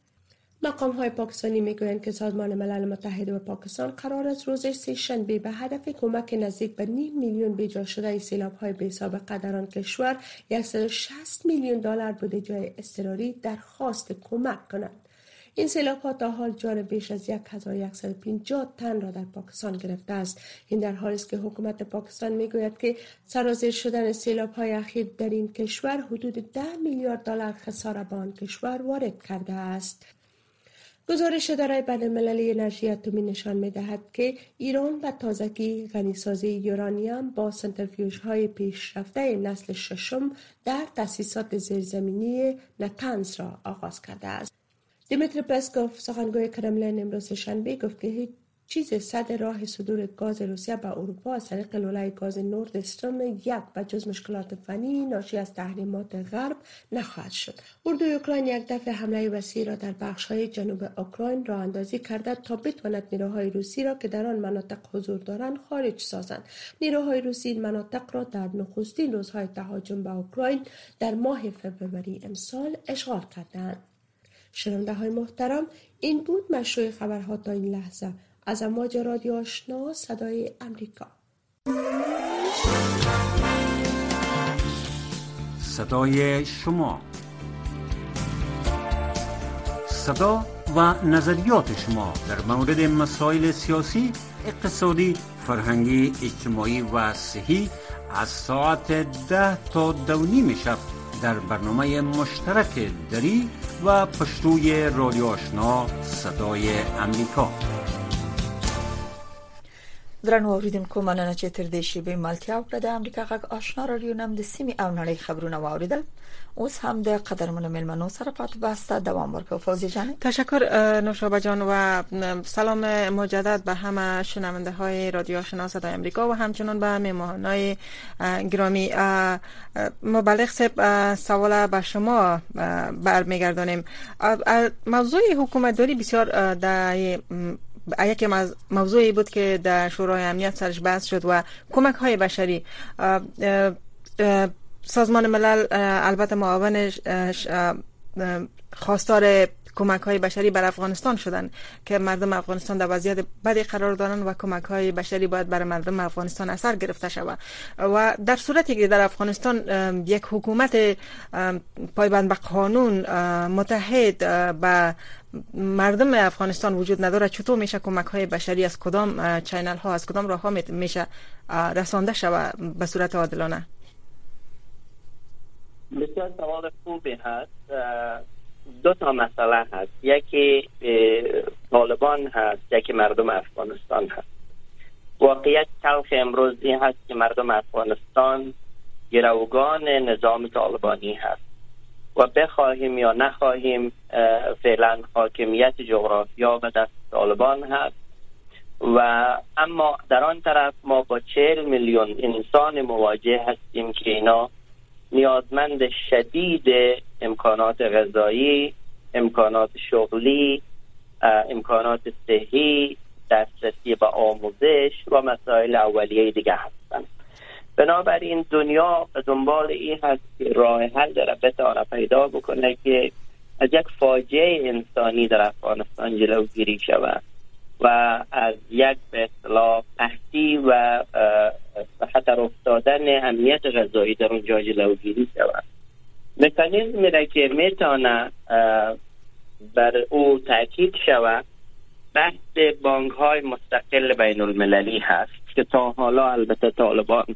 مقام‌های پاکستانی می‌گویند که سازمان ملل متحد و پاکستان قرار است روز سه‌شنبه به هدف کمک نزدیک به نیم میلیون بیجا شده سیلاب‌های بی‌سابقه در آن کشور صد و شصت میلیون دلار بودجه اضطراری درخواست کمک کنند. این سیلاب‌ها تا حال جان بیش از هزار و صد و پنجاه تن را در پاکستان گرفته است. این در حالی است که حکومت پاکستان میگوید که سرازیر شدن سیلاب‌های اخیر در این کشور حدود ده میلیارد دلار خسارت به آن کشور وارد کرده است. گزارش اداره بین‌المللی انرژی اتمی نشان می‌دهد که ایران به تازگی غنیسازی یورانیم با سنتریفیوژهای پیشرفته نسل ششم در تأسیسات زیرزمینی نتنز را آغاز کرده است. دیمیتری پسکوف سخنگوی کرملین امروز شنبه گفت که هیچ چیز صد راه صدور گاز روسیه به اروپا از طریق لوله گاز نورد استریم یک و جز مشکلات فنی ناشی از تحریمات غرب نخواهد شد. اردوی اوکراین یک دفعه حمله وسیع را در بخش‌های جنوب اوکراین راه اندازی کرده تا بتواند نیروهای روسی را که در آن مناطق حضور دارند خارج سازند. نیروهای روسی این مناطق را در نخستین روزهای تهاجم به اوکراین در ماه فوریه امسال اشغال کردند. شنونده های محترم، این بود مشروع خبرها تا این لحظه از امواج رادیو آشنا صدای امریکا. صدای شما، صدا و نظریات شما در مورد مسائل سیاسی، اقتصادی، فرهنگی، اجتماعی و صحی از ساعت ده تا دو نیم شب در برنامه مشترک دری و پشتوی رادیو آشنا صدای امریکا. درنو اوریدونکو مننه چې تر دې شیبې ملتیا وکړه. د امریکا غږ آشنا رادیو نم د سیمې او نړۍ خبرونه واوریدل. اوس هم د قدرمنو ملمنو سره پاتې باسته دوام ورکو. فوزی جان تشکر نوشابه جان و سلام مجدد به همه شنونده های رادیو آشنا صدای امریکا و همچنین به مهمانای گرامی. مبلغ صاحب سوال به شما برمیگردانیم. موضوع حکومت داری بسیار در یکی از موضوعی بود که در شورای امنیت سرش بحث شد و کمک های بشری. سازمان ملل البته معاونش خواستار کمک های بشری بر افغانستان شدن که مردم افغانستان در وضعیت بدی قرار دارن و کمک های بشری باید برای مردم افغانستان اثر گرفته شود. و در صورتی که در افغانستان یک حکومت پایبند به قانون متحد به مردم افغانستان وجود نداره، چطور میشه کمک های بشری از کدام چینل ها، از کدام راه ها میشه رسانده شود به صورت عادلانه؟ بسیار سوال خوبی هست. دو تا مسئله هست، یکی طالبان هست، یکی مردم افغانستان هست. واقعیت تلخ امروز این هست که مردم افغانستان گروگان نظام طالبانی هست و بخواهیم یا نخواهیم فعلا حاکمیت جغرافیا به دست طالبان هست. و اما در آن طرف ما با چهل میلیون انسان مواجه هستیم که اینا نیازمند شدید امکانات غذایی، امکانات شغلی، امکانات صحی، دسترسی به آموزش و مسائل اولیه دیگه هستند. بنابراین دنیا به دنبال این هست که راه حل در بتونه پیدا بکنه که از یک فاجعه انسانی در افغانستان جلوگیری شود و از یک به اصطلاح قحطی و به خطر افتادن امنیت غذایی در اونجا جلوگیری شود. مکانیزمی را که میتونه بر او تاکید شود بحث بانک های مستقل بین المللی هست که تا حالا البته طالبان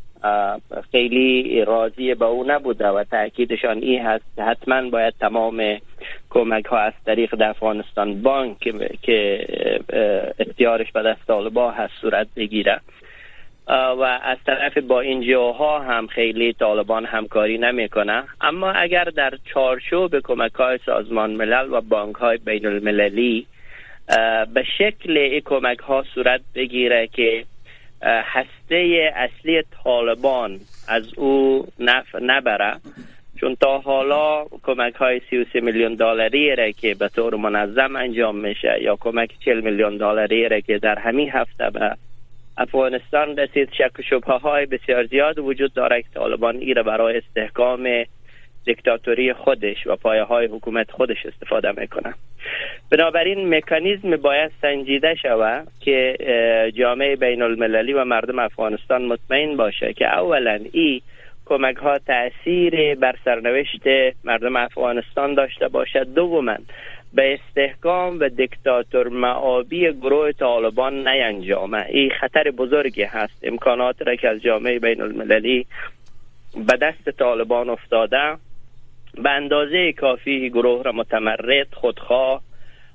خیلی راضی به او نبوده و تاکیدشان این هست که حتما باید تمام کمک ها از طریق افغانستان بانک که اختیارش به دست طالبان هست صورت بگیره و از طرف با این جاها هم خیلی طالبان همکاری نمیکنه. اما اگر در چارچوب کمک های سازمان ملل و بانک های بین المللی به شکل این کمک ها صورت بگیره که هسته اصلی طالبان از او نفع نبره، چون تا حالا کمک های سی و سه میلیون دلاری را که به طور منظم انجام میشه یا کمک چهل میلیون دلاری را که در همین هفته به افغانستان رسید، شک و شبهه های بسیار زیاد وجود داره که طالبان ای را برای استحکام دیکتاتوری خودش و پایه های حکومت خودش استفاده میکنه. بنابراین مکانیزم باید سنجیده شود که جامعه بین المللی و مردم افغانستان مطمئن باشه که اولا ای کمک ها تأثیر بر سرنوشت مردم افغانستان داشته باشد، دوما به استحکام و دیکتاتور معابی گروه طالبان نینجامه. این خطر بزرگی هست. امکانات را که از جامعه بین المللی به دست طالبان افتاده به اندازه کافی گروه را متمرد، خودخواه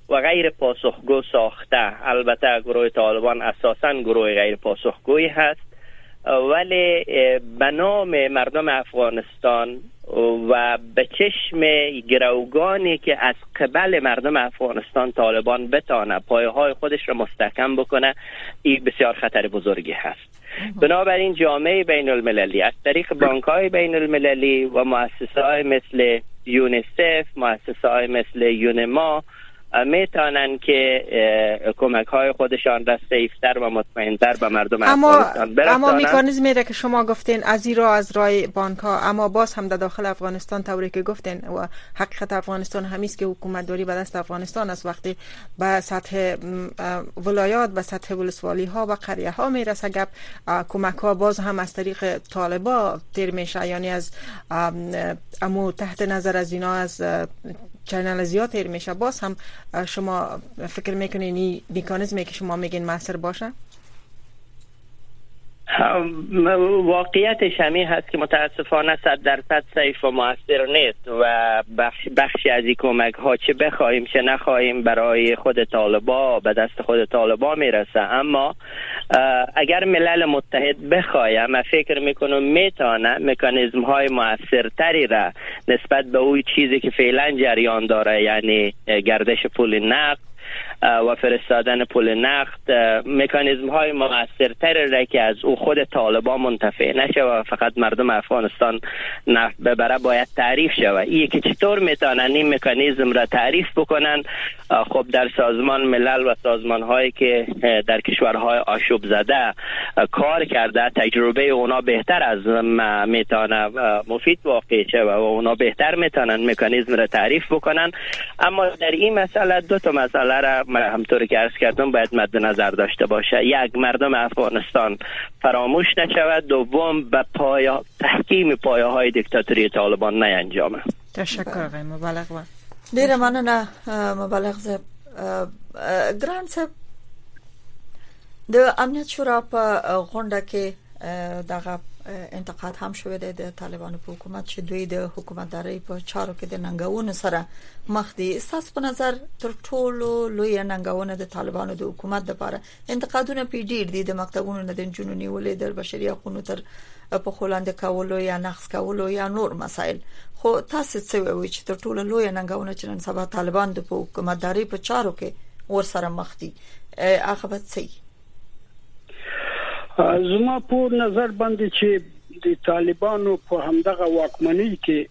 و غیر پاسخگو ساخته. البته گروه طالبان اساساً گروه غیر پاسخگویی هست، ولی به نام مردم افغانستان و به چشم گروگانی که از قبل مردم افغانستان طالبان بتانه پایه های خودش را مستحکم بکنه، این بسیار خطر بزرگی هست. بنابراین جامعه بین المللی از طریق بانک های بین المللی و مؤسسه های مثل یونیسف، مؤسسه های مثل یونما میتونن که کمک های خودشان را سیفتر و مطمئنتر به مردم افغانستان برسانن. اما میکانیزمی را که شما گفتین از این را از رای بانک ها، اما باز هم در داخل افغانستان طوری که گفتین و حقیقت افغانستان همیست که حکومت داری به دست افغانستان است. وقتی به سطح ولایات، به سطح ولسوالی ها و قریه ها میرسه گپ، کمک ها باز هم از طریق طالبا تیر میشه، یعنی از امو تحت نظر از اینا از چنل زیاد تیر میشه. باز هم شما فکر میکنین این میکانیزمی که شما میگین موثر باشه؟ واقعیتش همین هست که متاسفانه صد درصد سیف و موثر نیست و بخش بخشی از این کمک ها چه بخواهیم چه نخواهیم برای خود طالبا به دست خود طالبا میرسه. اما اگر ملل متحد بخواهیم، من فکر میکنم میتونه مکانیزم های موثرتری را نسبت به اون چیزی که فعلا جریان داره، یعنی گردش پول نقد و فرستادن پول نقد، مکانیزم های موثرتری را که از او خود طالبان منتفع نشه و فقط مردم افغانستان نفت ببره باید تعریف شود. این که چطور میتونن این مکانیزم را تعریف بکنن، خب در سازمان ملل و سازمان هایی که در کشورهای آشوب زده کار کرده، تجربه اونا بهتر از ما میتونه مفید واقع شه و اونا بهتر میتونن مکانیزم را تعریف بکنن. اما در این مسئله دو تا مسئله را همطور که عرض کردم باید مد نظر داشته باشه. یک، مردم افغانستان فراموش نشود. دوم، به پایا تحکیم پایه های دیکتاتوری طالبان نینجامه. تشکر آقای مبلغ. و ډیره مننه مبلغ صاحب. ګران صاحب، د امنیت شورا په غونډه کې دغه انتقاد هم شوی دی د طالبانو په حکومت چې دوی د حکومتداري په چارو کې د ننګونو سره مخ دي. تاسو په نظر تر ټولو لوی ننګونه د طالبانو د حکومت لپاره انتقادونه پی ډیر دي، د مکتبونو نه د جنونو نیولې، د بشري حقوقو تر په خولاند کولو یا نقض کولو یا نور مسائل. خو تاسو څه وایئ چې تر ټولو لوی ننګونه چې نن سبا طالبان د حکومتداري په چارو کې ور سره مخ دي هغه به څه؟ زما په نظر باندې چې د طالبانو په همدغه واکمنۍ کې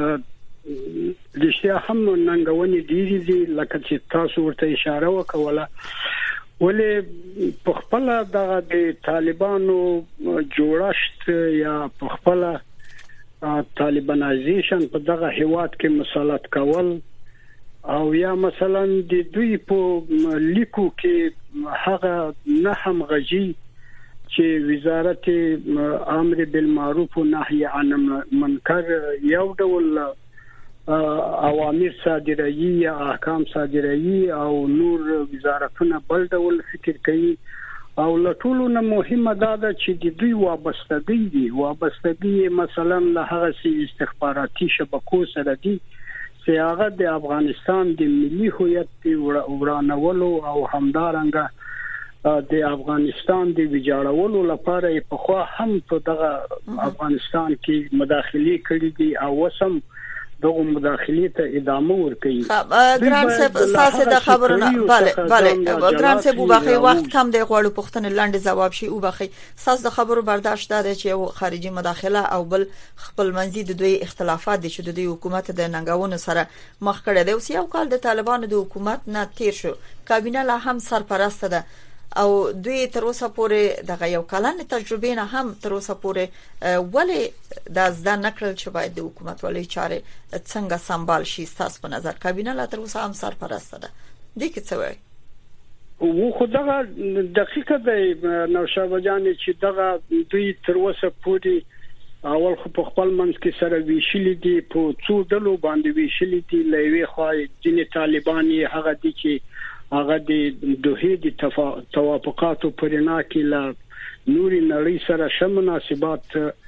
رښتیا هم ننګونې ډېرې دي، لکه چې تاسو ورته اشاره وکوله. ولې په خپل دغه د طالبانو جوړښت یا په خپل طالبانایزیشن په دغه هیواد کې مسلط کول او یا مثلا د دوی په لیکو کې هغه نه همغږي چې وزارت امر بالمعروف و نهی عن المنکر یو ډول اوامر صادروي یا احکام صادروي او نور وزارتونه بل ډول فکر کوي. او لټولو نه مهمه دا ده چې د دوی وابستګي دي وابستګي مثلا له هغه سي استخباراتي شبکو سره دي چې هغه د افغانستان د ملي هویت ورانولو او همدارنګه د افغانستان د ویجاړولو لپاره په خو هم په دغه افغانستان کې مداخله کړې دي او وسم دغه مداخله ته ادامه ورکړي. ګران صاحب ساسه د خبرونه bale bale ګران صاحب وبخي وخت کم دی، غواړو پښتنه لاندې جواب شي. وبخي ساس د خبرو برداشت ده چې یو خارجي مداخله او بل خپل منځي د دوی اختلافات دي چې د دوی حکومت د ننګونو سره مخ کړي دي. اوس یو کال د طالبانو د حکومت نه تیر شو، کابینه لا هم سرپرست ده او دوی تر اوسه پورې دغه یو کلن تجربه نه هم تر اوسه پورې ولی د ځدان نکړل چې باید د حکومت ولې چاره څنګه سمبال شي. تاسو په نظر کابینه لا تر اوسه هم سرپرست ده دي کې څه وایي؟ و خدغه دقیقه د نوشابه جان چې دغه دوی تر اوسه پورې اول خو په خپل منځ کې سره ویشلې دي، په څو ډلو باندې ویشلې دي. لوي خو ځینې طالباني هغه دي چې هغه د دوه د توافقاتو پرنا کې لا نوري نړۍ سره شمناسبات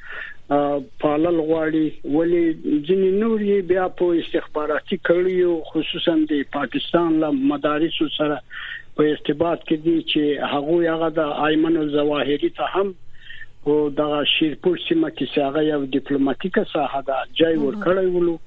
پالل غواړي ولی ځینې نور یې بیا په استخباراتي کړیو خصوصا د پاکستان له مدارسو سره په ارتباط کې دي چې هغه هغه د ایمن الظواهری ته هم او د شیرپور سیمه کې هغه یو ډیپلوماټیکه ساحه ده جای ورکړی ولو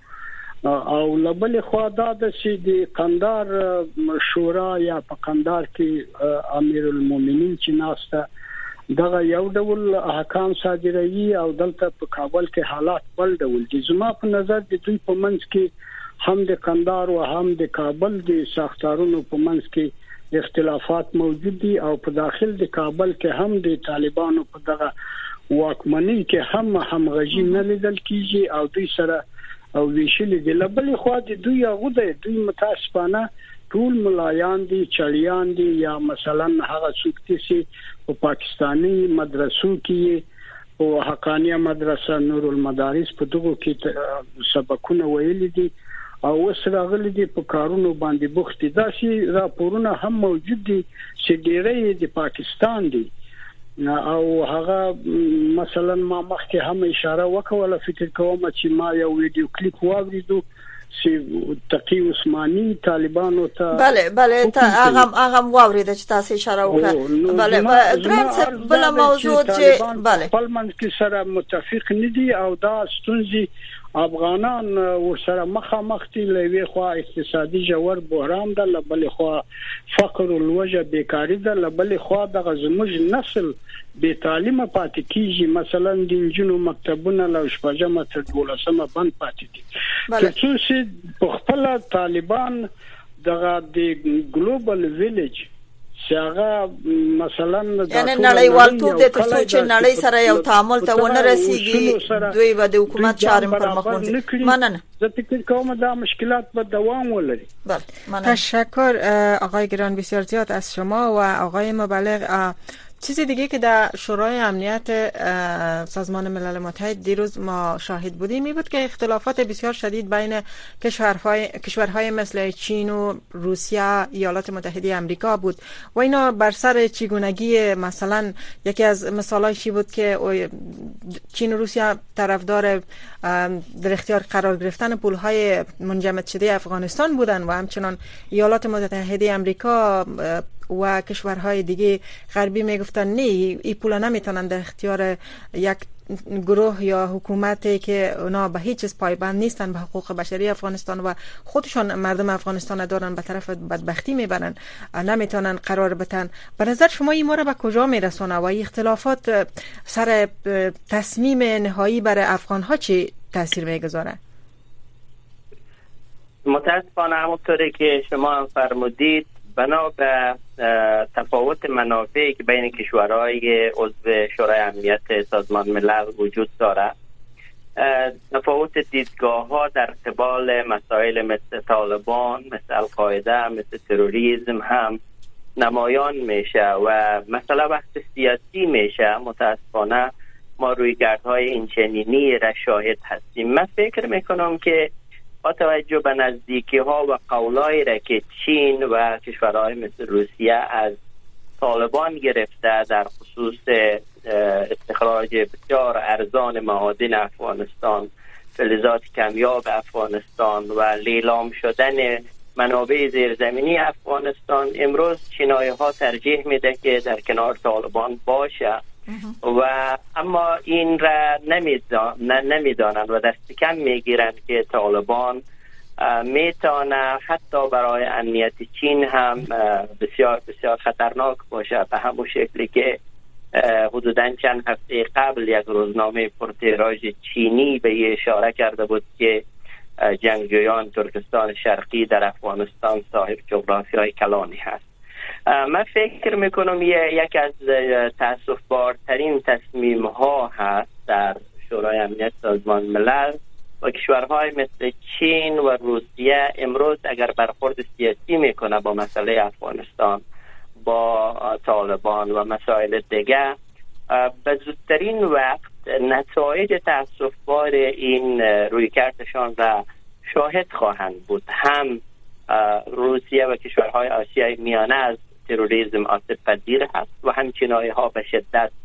او لبل خو دا د سي د قندار شورا یا په قندار کې امیر المؤمنین چې ناسته دغه یو ډول احکام صادروي او دلته په کابل کې حالات بل ډول دي. زما په نظر د دوی په منځ کې هم د قندار او هم د کابل د ساختارونو په منځ کې اختلافات موجود دي او په داخل د کابل کې هم د طالبانو په دغه واکمنۍ کې هم همغږي نه لیدل کیږي او دوی سره او ویشل دي. لبل خو د دوی هغه د دوی متاسفانه ټول ملایان دي چړیان دي یا مثلا هغه څوک چې په پاکستانی مدرسو کې او حقانیه مدرسه نور المدارس په دغه کې سبقونه ویل دي او وسراغلي دي په کارونو باندې بوخت دي. دا شي راپورونه هم موجود دي چې ډېرې د پاکستان دي او هغه مثلا ما مخکې هم اشاره وکوله فکر کوم چې ما یو ویډیو کلیپ واوریدو چې تقی عثماني طالبانو ته بله بله تا هغه هغه واورید چې تاسو اشاره وکړه. بله ګران صاحب بل موضوع چې بله خپل منځ کې سره متفق ندي او دا ستونزې افغانان ورسره مخامخ دي. لوي خو اقتصادي جوړ بحران ده لبل خو فقر او وجه بیکاری ده لبل خو د غزمج نسل به تعلیم پاتې کیږي. مثلا د جنو مکتبونه له شپږمه تر دولسمه بند پاتې دي. خصوصي په خپل طالبان دغه د ګلوبل ویلیج څنګه مثلا یعنی نړیوالتوب د تاسو چې نړۍ سره یو تعامل ته ونه رسیږي دوی به د حکومت چارم پر مخ وړي. مننه. زه فکر کوم دا مشکلات به دوام ولري. بله تشکر آقای گران بسیار زیاد از شما و آقای مبلغ. چیزی دیگه که در شورای امنیت سازمان ملل متحد دیروز ما شاهد بودیم می بود که اختلافات بسیار شدید بین کشورهای کشورهای مثل چین و روسیه، ایالات متحده آمریکا بود و اینا بر سر چگونگی مثلا یکی از مثالایشی بود که چین و روسیه طرفدار در اختیار قرار گرفتن پولهای منجمد شده افغانستان بودن و همچنان ایالات متحده آمریکا و کشورهای دیگه غربی میگفتن نه این پولا نمیتونن در اختیار یک گروه یا حکومتی که اونا به هیچ چیز پایبند نیستن به حقوق بشری افغانستان و خودشان مردم افغانستان دارن به طرف بدبختی میبرن نمیتونن قرار بتن. به نظر شما این ما را به کجا میرسونه و این اختلافات سر تصمیم نهایی برای افغان ها چی تاثیر میگذاره؟ متاسفانه همونطوری که شما هم فرمودید بنا به تفاوت منافعی که بین کشورهای عضو شورای امنیت سازمان ملل وجود دارد، تفاوت دیدگاه ها در قبال مسائل مثل طالبان، مثل القاعده، مثل تروریسم هم نمایان میشه و مثلا وقت سیاسی میشه متاسفانه ما رویکردهای اینچنینی را شاهد هستیم. من فکر میکنم که با توجه به نزدیکی ها و قولایی را که چین و کشورهای مثل روسیه از طالبان گرفته در خصوص استخراج بسیار ارزان معادن افغانستان، فلزات کمیاب افغانستان و لیلام شدن منابع زیرزمینی افغانستان، امروز چینایی ها ترجیح میده که در کنار طالبان باشه و اما این را نمیدانند و دست کم میگیرند که طالبان میتونه حتی برای امنیت چین هم بسیار بسیار خطرناک باشه، به همون شکلی که حدوداً چند هفته قبل یک روزنامه پرتیراژ چینی به این اشاره کرده بود که جنگجویان ترکستان شرقی در افغانستان صاحب جغرافیای کلانی هست. من فکر میکنم یک از تأسف بارترین تصمیم ها هست در شورای امنیت سازمان ملل و کشورهای مثل چین و روسیه امروز اگر برخورد سیاسی میکنه با مسئله افغانستان، با طالبان و مسائل دیگه، به زودترین وقت نتایج تأسفبار این رویکردشان را شاهد خواهند بود. هم روسیه و کشورهای آسیای میانه از تروریسم آسیب پذیر هست و هم چینایی ها به شدت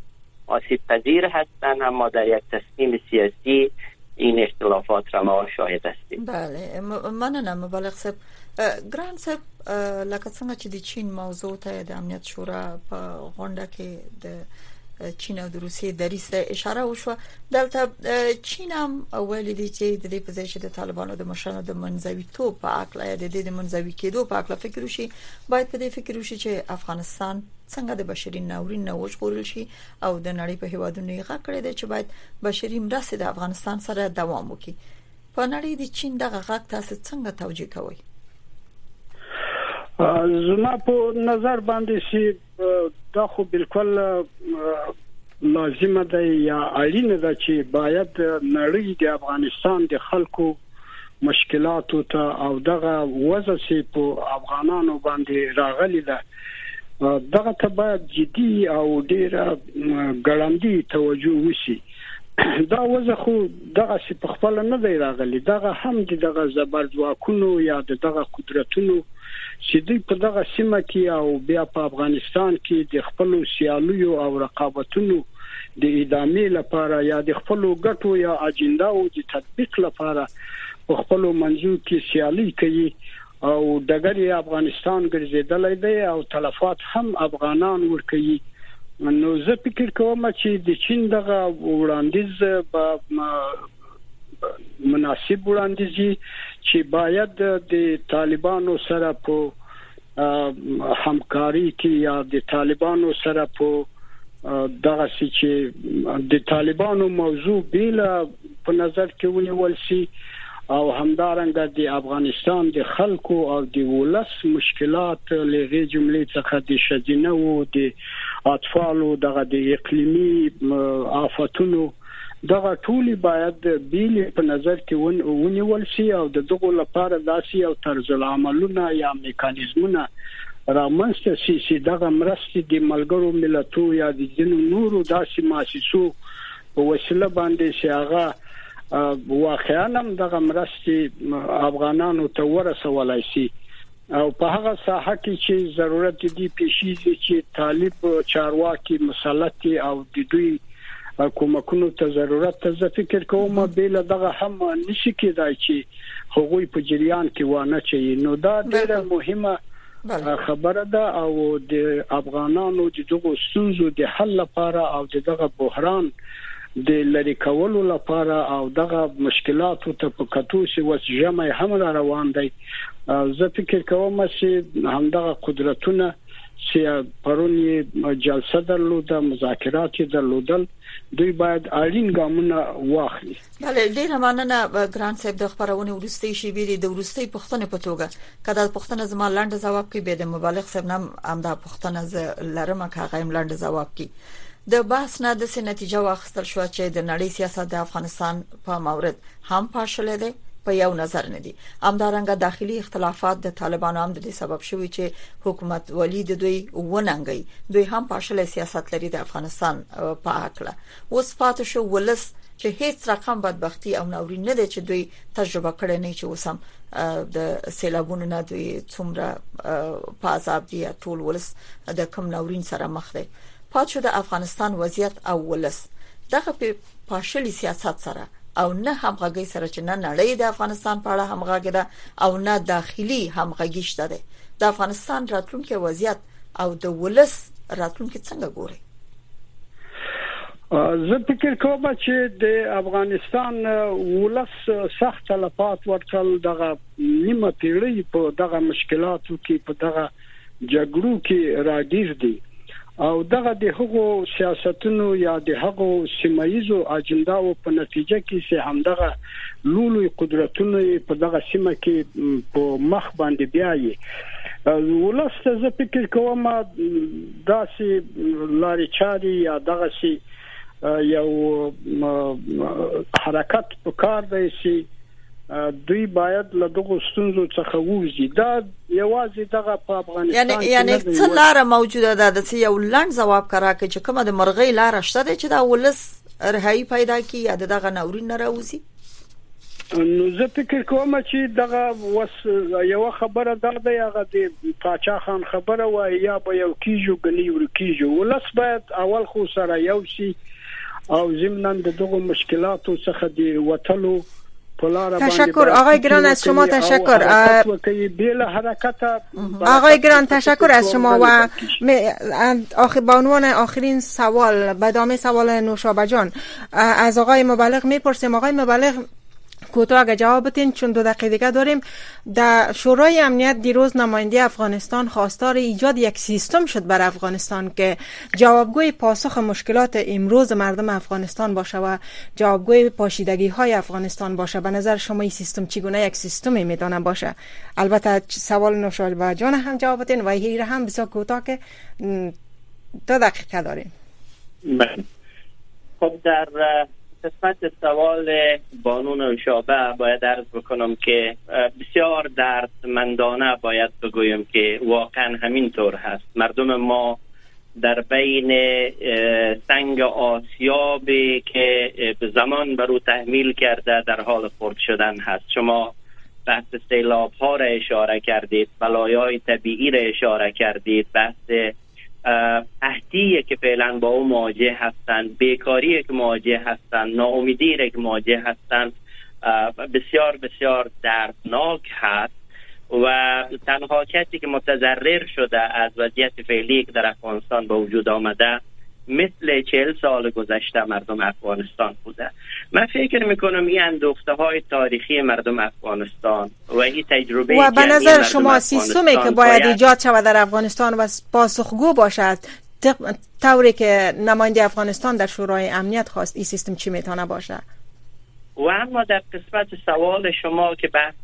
آسیب پذیر هستند، اما در یک تصمیم سیاسی این اختلافات را ما شاهد هستیم. بله مننه مبالغ صاحب. ګران صاحب لکه څنګه چې د چین موضوع ته د امنیت شورا په غونډه کې د چین او د روسیې دریځ ته اشاره وشوه. دلته چین هم ویلي دي چې د دې په ځای چې د طالبانو د مشرانو د منځوي توپ په اړه یا د دې د منځوي کېدو په اړه فکر وشي، باید په دې فکر وشي چې افغانستان څنګه د بشري ناورین نه وژغورل شي او د نړۍ په هیوادونو یې غږ کړی دی چې باید بشري مرستې د افغانستان سره دوام وکړي. په نړۍ د چین دغه غږ تاسو څنګه توجیه کوئ؟ زما په نظر باندې چې دا خو بالکل لازمه ده یا اړینه ده چې باید نړۍ د افغانستان د خلکو مشکلاتو ته او دغه وضع چې په افغانانو باندې راغلي ده دغه ته باید جدي او ډیره ګړندۍ توجه وشي. دا وضع خو دغه چې په خپل نه دی راغلي، دغه هم دغه زبرځواکونو یا دغه قدرتونو چې دوی په دغه سیمه کې او بیا په افغانستان کې د خپل سیالیو او رقابتونو د ادامې لپاره یا د خپل ګټو یا اجنډاو د تطبیق لپاره په خپل منځو کې سیالي کوي او دغه افغانستان ګرځیدلای دی او تلفات هم افغانان ورکوي. نو زه فکر کوم چې د چین دغه وړاندیز به مناسب وړاندیز چې باید د طالبانو سره په همکاري کې یا د طالبانو سره په دغه چې د طالبانو موضوع بیل په نظر کې ونیول شي او همدارنګه د افغانستان د خلکو او د ولس مشکلات لغې جملې څخه د شدینه او د اطفالو دغه د اقلیمي آفاتونو دغه ټولي باید بیل په نظر کې ونیول شي او د دغه لپاره داسې او طرز العملونه یا میکانیزمونه رامنځته شي چې دغه مرستې د ملګرو ملتونو یا د ځینو نورو داسې مؤسسو په وسیله باندې چې هغه واقعا هم دغه مرستې افغانانو ته ورسولای شي او په هغه ساحه کې چې ضرورت دي پیشیږي چې طالب چارواکي مسلط او د دوی کومکونو ته ضرورت ته زه فکر کوم بیل دغه هم نشي کېدای چې هغوی په جریان کې وانه چي. نو دا ډېره مهمه خبره ده او د افغانانو د دغه ستونزو د حل لپاره او دغه بحران د لری کولو لپاره او دغه مشکلاتو ته په کتو چې وس جمع هم روان دي. زه فکر کوم چې همدغه قدرتونه چې پرونی جلسه درلوده مذاکرات درلودل دوی باید اړین ګامونه واخلي. بله ډیره مننه ګران صاحب د خبرونه ورستي شي بیري د ورستي پښتنه په توګه کله پښتنه زما لاندې جواب کې به د مبالغ صاحب نام امدا پښتنه لرمه کاغیم لاندې جواب کې د بحث نه د نتیجه واخیستل شو چې د نړۍ سیاست د افغانستان په مورد هم پاشل دی په یو نظر نه دي. همدارنګه داخلي اختلافات د طالبانو هم د دې سبب شوی چې حکومت ولی د دوی وننګي دوی هم پاشل سیاست لري د افغانستان په اړه. اوس پاتې شو ولس چې هیڅ رقم بدبختی او ناورین نه دي چې دوی تجربه کړي نه چې وسم د سیلابونو نه دوی څومره په عذاب دي ټول ولس د کم ناورین سره مخ دی. پاتې د افغانستان وضعیت او ولس دغه په پاشلي سیاست سره او نه همغږي سره چې نه نړۍ د افغانستان په اړه همغږي ده او نه داخلي همغږي شته ده. د افغانستان راتلونکي وضعیت او د ولس راتلونکي څنګه ګوري؟ زه فکر کوم چې د افغانستان ولس سخت تلفات ورکړل دغه نیمه پیړۍ په دغه مشکلاتو کې په دغه جګړو کې راګیر دي او دغه د هغو سیاستونو یا د هغو سیمایزو اجنډاو په نتیجه کې چې همدغه لولو قدرتونو په دغه سیمه کې په مخ باندې بیاي ولسته زه فکر کوم داسې لاري چاري یا دغه سي یو حرکت په کار دی چې دوی باید له دغه ستونزو څخه ووځي. دا یوازې دغه په افغانستان یعنی یعنی څه لار موجوده ده د یو لاند جواب کرا کې چې کومه د مرغۍ لار شته چې دا ولس رهایی پیدا کی یا دغه ناورین نه راوځي؟ نو زه فکر کوم چې دغه وس یو خبره ده د هغه د پاچا خان خبره وای یا به یو کیجو غنی ور کیجو ولس باید اول خو سره یو شي او ضمن دغه مشکلاتو څخه دی وټلو تشکر آقای گران از شما. تشکر آقای گران تشکر از شما. و آخر با عنوان آخرین سوال به ادامه سوال نوشابه جان از آقای مبلغ میپرسیم. آقای مبلغ کوتاه اگه جواب بدین چون دو دقیقه دیگه داریم. در شورای امنیت دیروز نماینده افغانستان خواستار ایجاد یک سیستم شد بر افغانستان که جوابگوی پاسخ مشکلات امروز مردم افغانستان باشه و جوابگوی پاشیدگی های افغانستان باشه. به نظر شما این سیستم چگونه یک سیستمی میتونه باشه؟ البته سوال نوشابه جان هم جواب بدین و هیر هم بسیار کوتاه که دو دقیقه داریم. خب در قسمت سوال بانو نوشابه باید عرض بکنم که بسیار دردمندانه باید بگویم که واقعا همینطور هست. مردم ما در بین سنگ آسیابی که به زمان برو تحمیل کرده در حال خرد شدن هست. شما بحث سیلاب ها را اشاره کردید، بلایای طبیعی را اشاره کردید، بحث قحطی که فعلا با او مواجه هستند، بیکاری که مواجه هستند، ناامیدی که مواجه هستند، بسیار بسیار دردناک هست و تنها کسی که متضرر شده از وضعیت فعلی که در افغانستان به وجود آمده مثل چهل سال گذشته مردم افغانستان بوده. من فکر میکنم این اندوخته های تاریخی مردم افغانستان و این تجربه و به نظر شما سیستمی که باید ایجاد شود در افغانستان و پاسخگو باشد طوری که نماینده افغانستان در شورای امنیت خواست، این سیستم چی میتونه باشه؟ و اما در قسمت سوال شما که بحث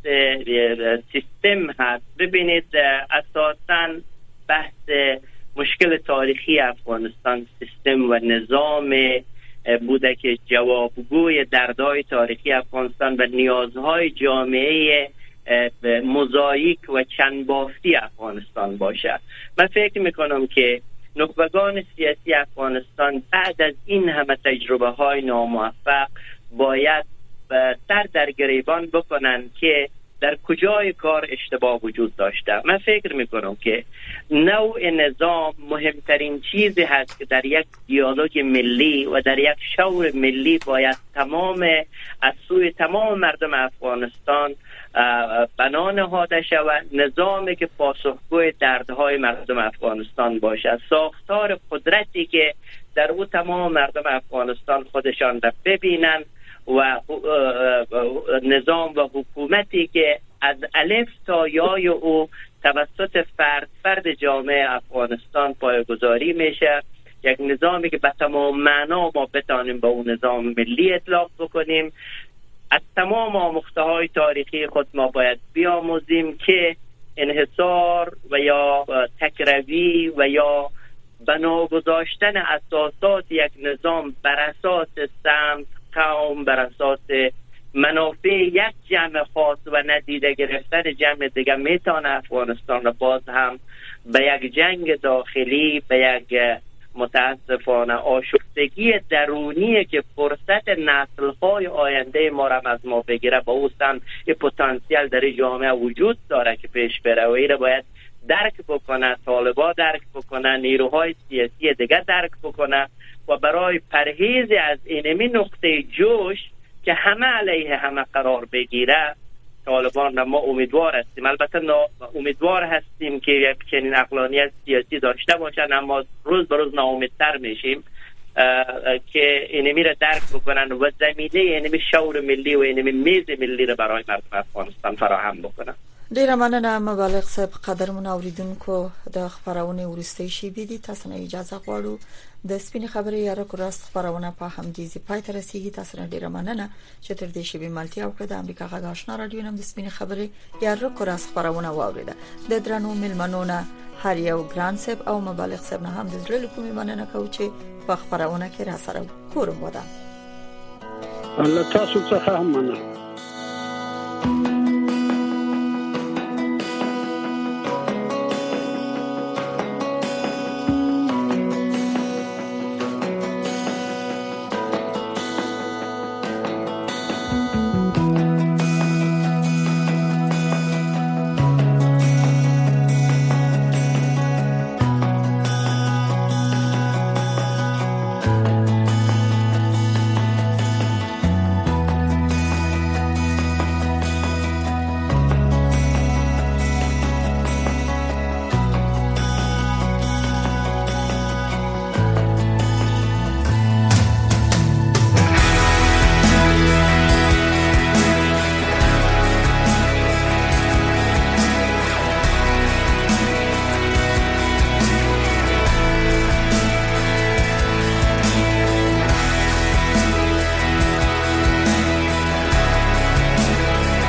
سیستم هست، ببینید اساساً بحث مشکل تاریخی افغانستان سیستم و نظام بوده که جوابگوی دردهای تاریخی افغانستان و نیازهای جامعه موزاییک و چند بافتی افغانستان باشه. من فکر میکنم که نخبگان سیاسی افغانستان بعد از این همه تجربه های ناموفق باید سر در گریبان بکنن که در کجای کار اشتباه وجود داشته. من فکر میکنم که نوع نظام مهمترین چیزی هست که در یک دیالوگ ملی و در یک شور ملی باید تمام از سوی تمام مردم افغانستان بنا نهاده شود، نظامی که پاسخگوی دردهای مردم افغانستان باشد، ساختار قدرتی که در او تمام مردم افغانستان خودشان را ببینند و نظام و حکومتی که از الف تا یای او توسط فرد فرد جامعه افغانستان پایه‌گذاری میشه. یک نظامی که به تمام معنا ما بتانیم به اون نظام ملی اطلاق بکنیم. از تمام آموخته‌های تاریخی خود ما باید بیاموزیم که انحصار و یا تکروی و یا بنا گذاشتن اساسات یک نظام بر اساس سمت، قوم، بر اساس منافع یک جمع خاص و ندیده گرفتن جمع دیگه میتونه افغانستان را باز هم به یک جنگ داخلی، به یک متاسفانه آشفتگی درونی که فرصت نسل‌های آینده ما را از ما بگیره، با او هم یه پتانسیل در جامعه وجود داره که پیش بره و این را باید درک بکنه، طالبا درک بکنه، نیروهای سیاسی دیگه درک بکنه و برای پرهیز از اینمی نقطه جوش که همه علیه همه قرار بگیره طالبان را ما امیدوار هستیم. البته امیدوار هستیم که یک چنین عقلانیت سیاسی داشته باشن، اما روز به روز ناامیدتر میشیم که اینمی را درک بکنن و زمینه اینمی شعور ملی و اینمی میز ملی را برای مردم افغانستان فراهم بکنن. ډیره مننه مبلغ صاحب. قدرمن اوریدونکو د خبرونه ورستۍ شي بي دي تاسو نه اجازه غواړو د سپین خبرې یا کو راست خبرونه په هم دي زی پای تر رسیدي. تاسو نه ډیره مننه چې تر دې شی به ملتیا وکړه. د امریکا غږ آشنا رادیو نم د سپین خبرې یا کو راست خبرونه واوریده. د درنو ملمنونه هر یو ګران صاحب او مبلغ صاحب نه هم د زړه کومې مننه کوم چې په خبرونه کې را سره کورم ودا. الله تاسو څخه هم مننه.